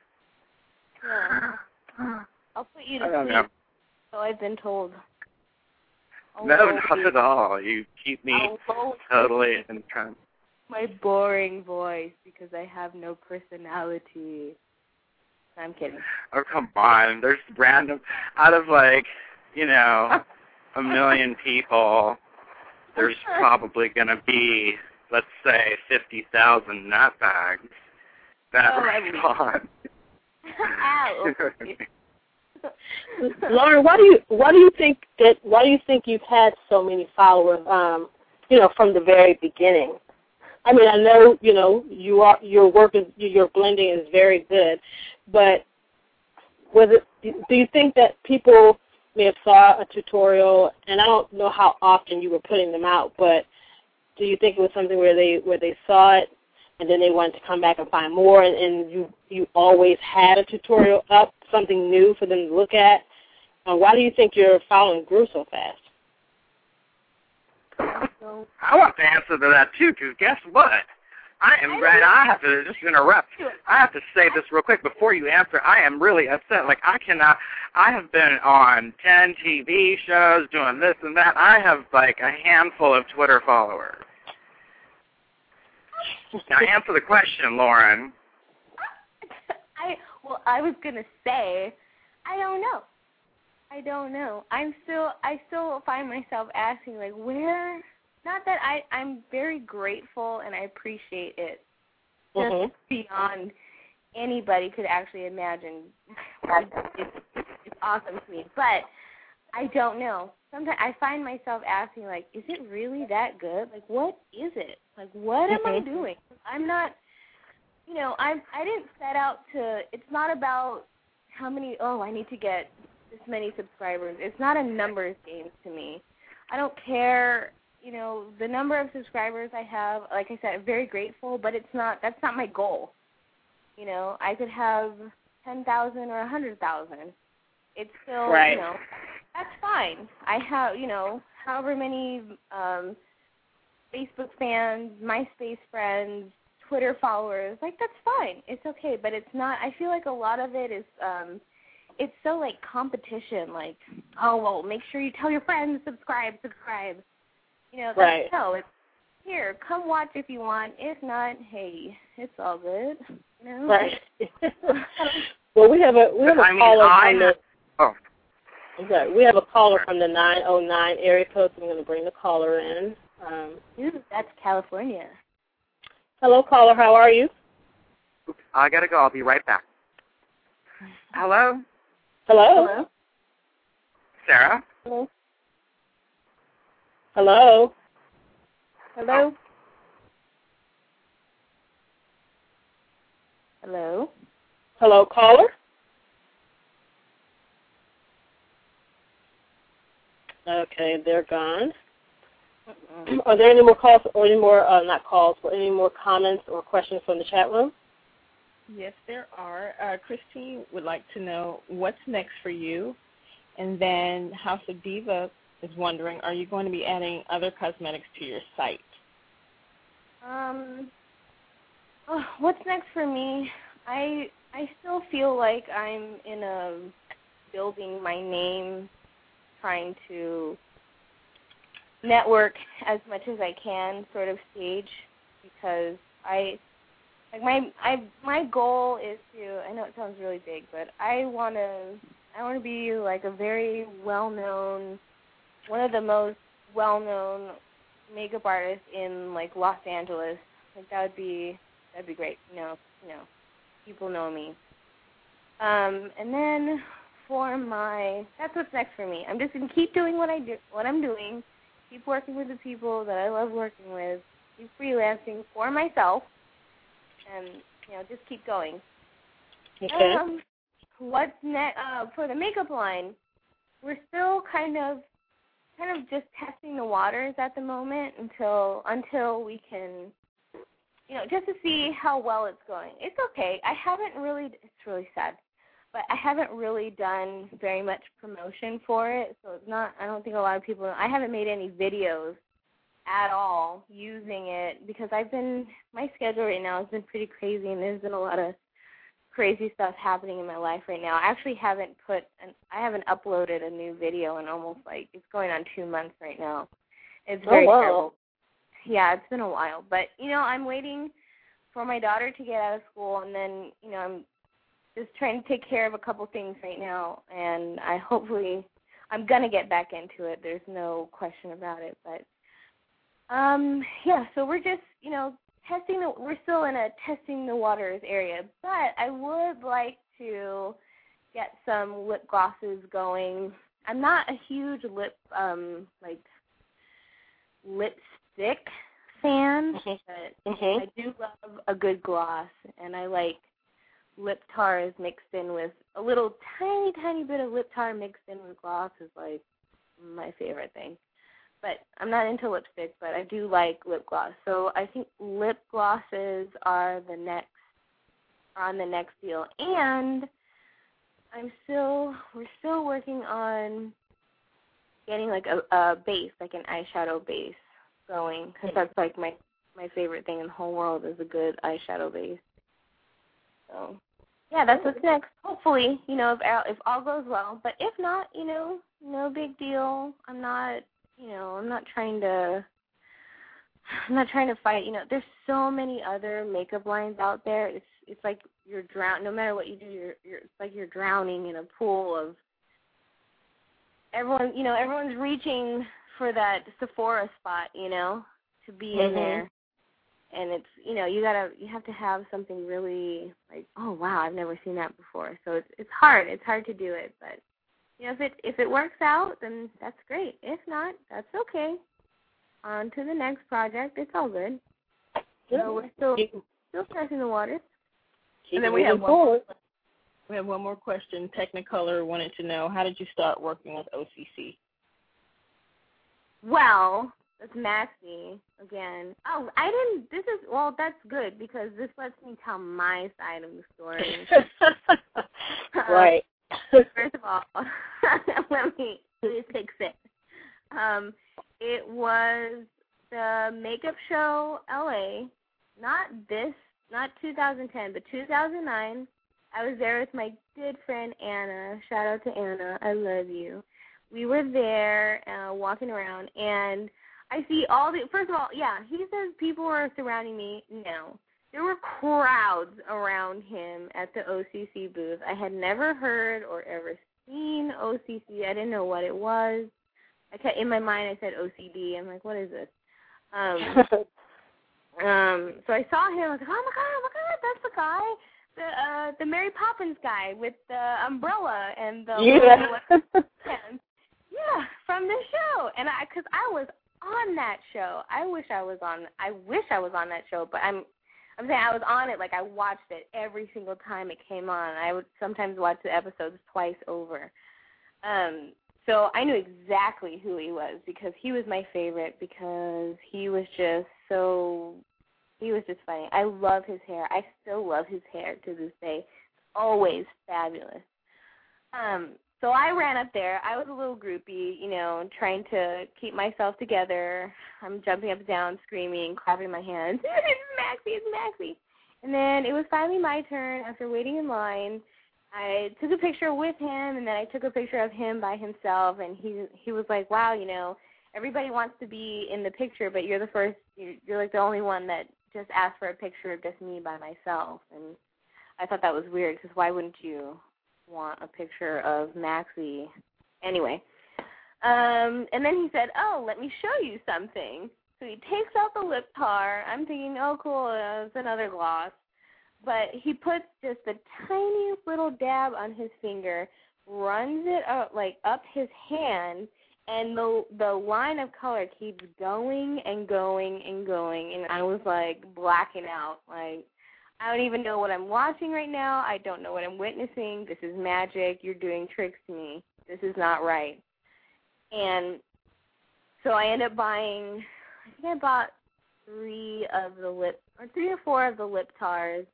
yeah. I'll put you to I don't sleep, know. so I've been told. I'll no, not at all. You keep me totally entranced. My boring voice because I have no personality. I'm kidding. Oh, come on. There's random, out of like, you know, a million people, there's probably going to be, let's say, fifty thousand nutbags that oh, respond. Ow. Lauren, why do you why do you think that why do you think you've had so many followers? Um, you know, from the very beginning. I mean, I know you know you are your work is your blending is very good, but was it? Do you think that people may have saw a tutorial, and I don't know how often you were putting them out, but do you think it was something where they where they saw it and then they wanted to come back and find more, and, and you you always had a tutorial up, something new for them to look at? Uh, why do you think your following grew so fast? So I want the answer to that too, because guess what? I am right. I have to just interrupt. I have to say this real quick before you answer. I am really upset. Like, I cannot. I have been on ten T V shows doing this and that. I have like a handful of Twitter followers. Now answer the question, Lauren. I well, I was gonna say, I don't know. I don't know. I'm still. I still find myself asking, like, where. Not that I, I'm very grateful and I appreciate it just mm-hmm. beyond anybody could actually imagine. It's, it's, it's awesome to me. But I don't know. Sometimes I find myself asking, like, is it really that good? Like, what is it? Like, what am mm-hmm. I doing? I'm not, you know, I'm, I didn't set out to, it's not about how many, oh, I need to get this many subscribers. It's not a numbers game to me. I don't care. You know, the number of subscribers I have, like I said, I'm very grateful, but it's not, that's not my goal. You know, I could have ten thousand or one hundred thousand. It's still, right. you know, that's fine. I have, you know, however many um, Facebook fans, MySpace friends, Twitter followers, like, that's fine. It's okay, but it's not, I feel like a lot of it is, um, it's so, like, competition, like, oh, well, make sure you tell your friends, subscribe, subscribe. You know, right. no, it's here. Come watch if you want. If not, hey, it's all good. You know? Right. Well, we have a we have a I caller mean, from the. Oh. Okay, we have a caller from the nine oh nine area code, so I'm going to bring the caller in. Um, Ooh, that's California. Hello, caller. How are you? I gotta go. I'll be right back. Hello. Hello. Hello. Sarah. Hello. Hello. Hello. Hello. Hello, caller. Okay, they're gone. Uh-uh. Are there any more calls or any more, uh, not calls, but any more comments or questions from the chat room? Yes, there are. Uh, Christine would like to know what's next for you. And then House of Diva is wondering, are you going to be adding other cosmetics to your site? Um, oh, what's next for me? I I still feel like I'm in a building my name, trying to network as much as I can sort of stage, because I like my I my goal is to, I know it sounds really big, but I want to I want to be like a very well-known, one of the most well-known makeup artists in like Los Angeles. Like that would be that'd be great. You know, you know, people know me. Um, and then for my, that's what's next for me. I'm just gonna keep doing what I do, what I'm doing. Keep working with the people that I love working with. Keep freelancing for myself, and you know, just keep going. Okay. Um, what's next uh, for the makeup line? We're still kind of, kind of just testing the waters at the moment until until we can, you know, just to see how well it's going. It's okay. I haven't really. It's really sad. But I haven't really done very much promotion for it, so it's not, I don't think a lot of people know. I haven't made any videos at all using it because I've been, my schedule right now has been pretty crazy, and there's been a lot of crazy stuff happening in my life right now. I actually haven't put, an, I haven't uploaded a new video in almost like, it's going on two months right now. It's very oh, wow. terrible. Yeah, it's been a while. But, you know, I'm waiting for my daughter to get out of school, and then, you know, I'm just trying to take care of a couple things right now, and I hopefully, I'm going to get back into it. There's no question about it. But, um, yeah, so we're just, you know, testing, the, we're still in a testing the waters area. But I would like to get some lip glosses going. I'm not a huge lip, um, like, lipstick fan, Mm-hmm. but mm-hmm. I do love a good gloss, and I like lip tar is mixed in with a little tiny, tiny bit of lip tar mixed in with gloss is like my favorite thing. But I'm not into lipstick, but I do like lip gloss. So I think lip glosses are the next, are on the next deal. And I'm still, we're still working on getting like a, a base, like an eyeshadow base. So going, because that's like my my favorite thing in the whole world is a good eyeshadow base. So, yeah, that's what's next. Hopefully, you know, if if all goes well. But if not, you know, no big deal. I'm not, you know, I'm not trying to. I'm not trying to fight. You know, there's so many other makeup lines out there. It's it's like you're drown. No matter what you do, you're you're. It's like you're drowning in a pool of. Everyone, you know, everyone's reaching for that Sephora spot, you know, to be mm-hmm. in there. And it's, you know, you gotta, you have to have something really like, oh wow, I've never seen that before. So it's it's hard. It's hard to do it, but you know, if it if it works out, then that's great. If not, that's okay. On to the next project. It's all good. You know, we're still still testing the waters. And then we have one. We have one more question. Technicolor wanted to know, how did you start working with O C C? Well, that's Maxie again. Oh, I didn't. This is well. That's good because this lets me tell my side of the story. Right. um, first of all, let me let me fix it. Um, it was the makeup show L A. Not this, not two thousand ten, but two thousand nine. I was there with my good friend Anna. Shout out to Anna. I love you. We were there uh, walking around, and I see all the, first of all, yeah, he says people were surrounding me. No. There were crowds around him at the O C C booth. I had never heard or ever seen O C C. I didn't know what it was. I kept, in my mind, I said O C D. I'm like, what is this? Um, um, so I saw him. I was like, oh, my God, oh, my God, that's the guy. The uh, the Mary Poppins guy with the umbrella and the yeah. yeah, from the show. And I, cause I was on that show. I wish I was on. I wish I was on that show. But I'm, I'm saying I was on it. Like I watched it every single time it came on. I would sometimes watch the episodes twice over. Um, so I knew exactly who he was because he was my favorite because he was just so. He was just funny. I love his hair. I still love his hair to this day. It's always fabulous. Um, so I ran up there. I was a little groupie, you know, trying to keep myself together. I'm jumping up and down, screaming, clapping my hands. It's Maxie, it's Maxie. And then it was finally my turn after waiting in line. I took a picture with him, and then I took a picture of him by himself, and he he was like, wow, you know, everybody wants to be in the picture, but you're the first, you're, you're like the only one that just asked for a picture of just me by myself. And I thought that was weird because why wouldn't you want a picture of Maxie? Anyway, um, and then he said, oh, let me show you something. So he takes out the lip tar. I'm thinking, oh, cool, uh, it's another gloss. But he puts just the tiniest little dab on his finger, runs it up, like up his hand, and the the line of color keeps going and going and going, and I was, like, blacking out. Like, I don't even know what I'm watching right now. I don't know what I'm witnessing. This is magic. You're doing tricks to me. This is not right. And so I ended up buying, I think I bought three of the lip, or three or four of the lip tars,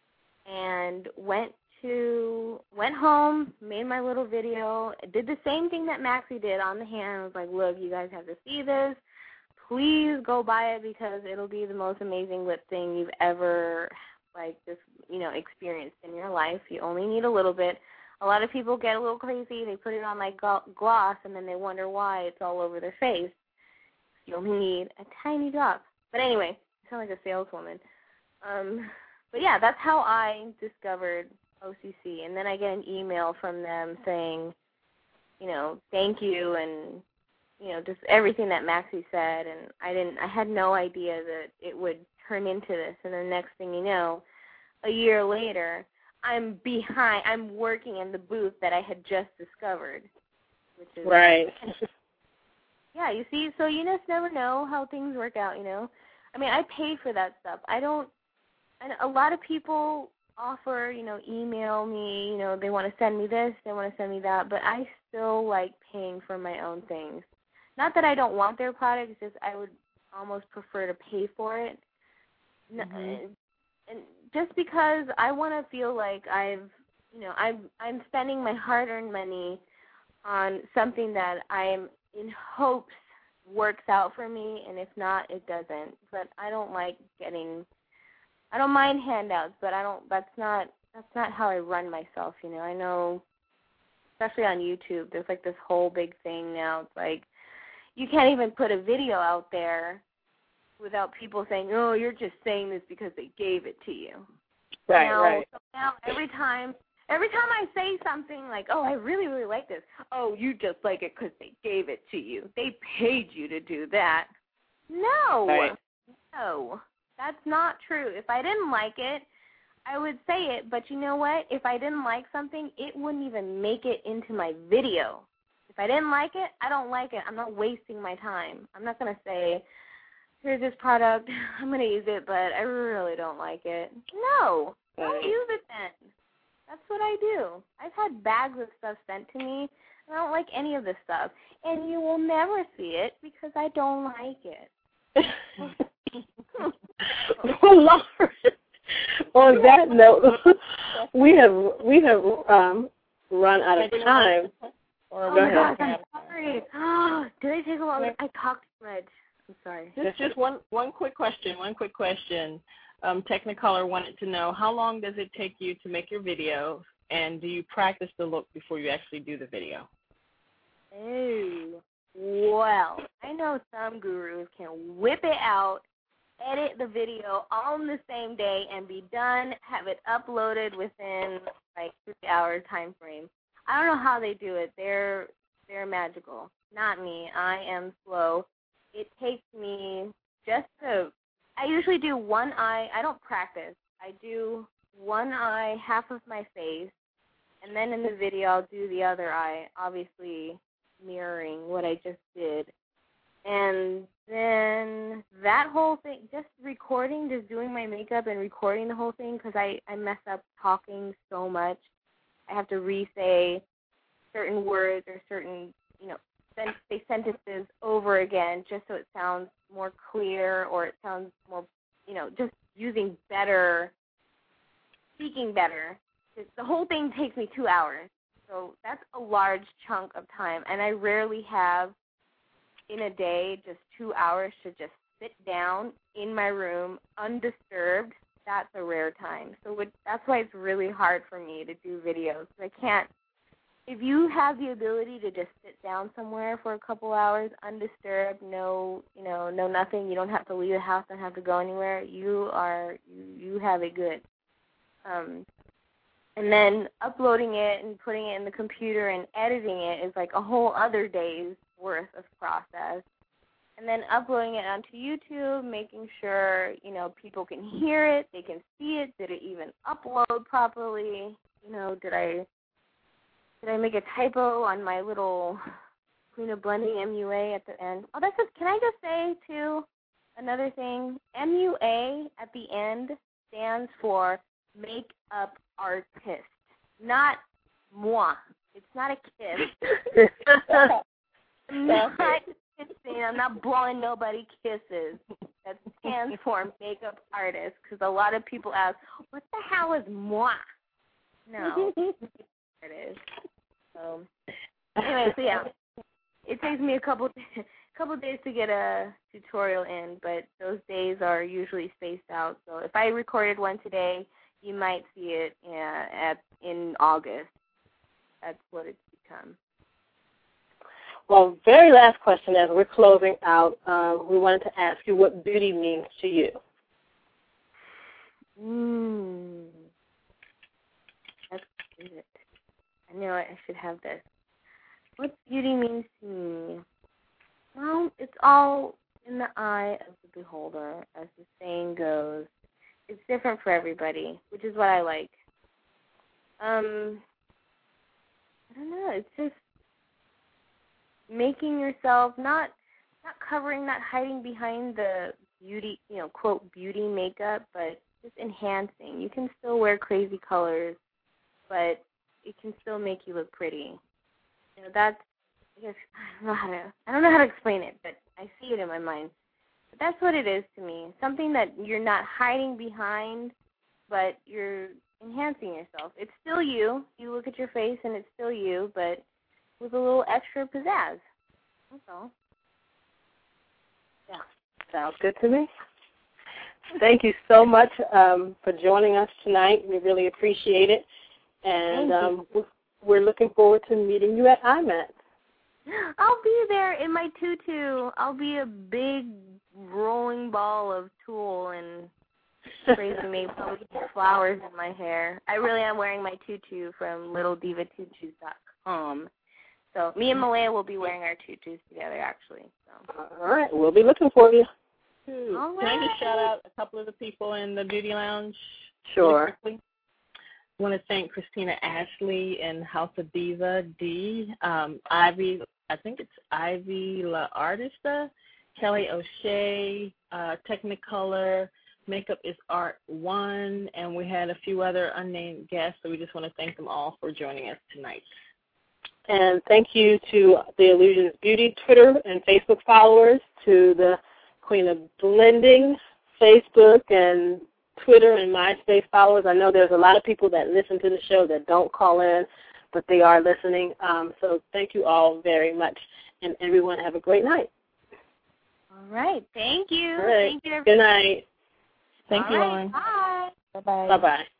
and went to went home, made my little video, did the same thing that Maxie did on the hand. I was like, look, you guys have to see this. Please go buy it because it'll be the most amazing lip thing you've ever, like, just, you know, experienced in your life. You only need a little bit. A lot of people get a little crazy. They put it on, like, gloss, and then they wonder why it's all over their face. You only need a tiny drop. But anyway, I sound like a saleswoman. Um, but, yeah, that's how I discovered O C C, and then I get an email from them saying, you know, thank you, and, you know, just everything that Maxie said, and I didn't, I had no idea that it would turn into this, and the next thing you know, a year later, I'm behind, I'm working in the booth that I had just discovered, which is right. Yeah, you see, so you just never know how things work out, you know. I mean, I pay for that stuff. I don't, and a lot of people offer, you know, email me, you know, they want to send me this, they want to send me that, but I still like paying for my own things. Not that I don't want their product, it's just I would almost prefer to pay for it. Mm-hmm. And just because I want to feel like I've, you know, I'm, I'm spending my hard-earned money on something that I am in hopes works out for me, and if not, it doesn't. But I don't like getting, I don't mind handouts, but I don't, that's not, that's not how I run myself, you know. I know, especially on YouTube, there's like this whole big thing now. It's like, you can't even put a video out there without people saying, oh, you're just saying this because they gave it to you. Right, now, right. So now every time, every time I say something like, oh, I really, really like this, oh, you just like it because they gave it to you. They paid you to do that. No. Right. No. That's not true. If I didn't like it, I would say it, but you know what? If I didn't like something, it wouldn't even make it into my video. If I didn't like it, I don't like it. I'm not wasting my time. I'm not going to say, here's this product, I'm going to use it, but I really don't like it. No, don't use it then. That's what I do. I've had bags of stuff sent to me, and I don't like any of this stuff. And you will never see it because I don't like it. Well, Lauren, on that note, we have we have um, run out of time. Oh my gosh, I'm sorry. Oh, did I take a long? I talked too much. I'm sorry. Just just one one quick question. One quick question. Um, Technicolor wanted to know, how long does it take you to make your videos, and do you practice the look before you actually do the video? Oh, well, I know some gurus can whip it out, edit the video on the same day, and be done, have it uploaded within like three hour time frame. I don't know how they do it. They're they're magical. Not me. I am slow. It takes me just to, I usually do one eye. I don't practice. I do one eye, half of my face, and then in the video I'll do the other eye, obviously mirroring what I just did. And then that whole thing, just recording, just doing my makeup and recording the whole thing, because I, I mess up talking so much. I have to re-say certain words or certain, you know, sen- say sentences over again just so it sounds more clear, or it sounds more, you know, just using better, speaking better. The whole thing takes me two hours. So that's a large chunk of time. And I rarely have in a day just two hours to just sit down in my room undisturbed. That's a rare time. So it, that's why it's really hard for me to do videos. I can't, if you have the ability to just sit down somewhere for a couple hours undisturbed, no, you know, no nothing, you don't have to leave the house, don't have to go anywhere, you are, you, you have it good. Um, and then uploading it and putting it in the computer and editing it is like a whole other day's worth of process. And then uploading it onto YouTube, making sure, you know, people can hear it, they can see it. Did it even upload properly? You know, did I did I make a typo on my little Queen of Blending M U A at the end? Oh, that's just, can I just say, too, another thing? M U A at the end stands for Makeup Artist, not moi. It's not a kiss. not kissing. I'm not blowing nobody kisses. That stands for makeup artist, because a lot of people ask, what the hell is moi? No, it is. So, anyway, so yeah, it takes me a couple a couple days to get a tutorial in, but those days are usually spaced out. So if I recorded one today, you might see it uh, at in August. That's what it's become. Well, very last question as we're closing out, uh, we wanted to ask you what beauty means to you. Mm. That's it. I know I should have this. What beauty means to me? Well, it's all in the eye of the beholder, as the saying goes. It's different for everybody, which is what I like. Um, I don't know. It's just making yourself not not covering, not hiding behind the beauty, you know, quote, beauty makeup, but just enhancing. You can still wear crazy colors, but it can still make you look pretty. You know, that's, I guess, I don't know how to, I don't know how to explain it, but I see it in my mind. But that's what it is to me. Something that you're not hiding behind, but you're enhancing yourself. It's still you. You look at your face and it's still you, but with a little extra pizzazz. That's all. Sounds good to me. Thank you so much um, for joining us tonight. We really appreciate it. And um, we're looking forward to meeting you at I M A T. I'll be there in my tutu. I'll be a big rolling ball of tulle and crazy maple flowers in my hair. I really am wearing my tutu from little diva tutus dot com. So me and Malaya will be wearing our tutus together, actually. So. All right. We'll be looking for you. All right. Can I just shout out a couple of the people in the Beauty Lounge? Sure. Really I want to thank Christina Ashley and House of Diva D, um, Ivy, I think it's Ivy La Artista, Kelly O'Shea, uh, Technicolor, Makeup is Art One, and we had a few other unnamed guests, so we just want to thank them all for joining us tonight. And thank you to the Illusions Beauty Twitter and Facebook followers, to the Queen of Blending Facebook and Twitter and MySpace followers. I know there's a lot of people that listen to the show that don't call in, but they are listening. Um, so thank you all very much, and everyone have a great night. All right. Thank you. All right. Thank you, Good night. Thank all you, right. Lauren. Bye. Bye-bye. Bye-bye.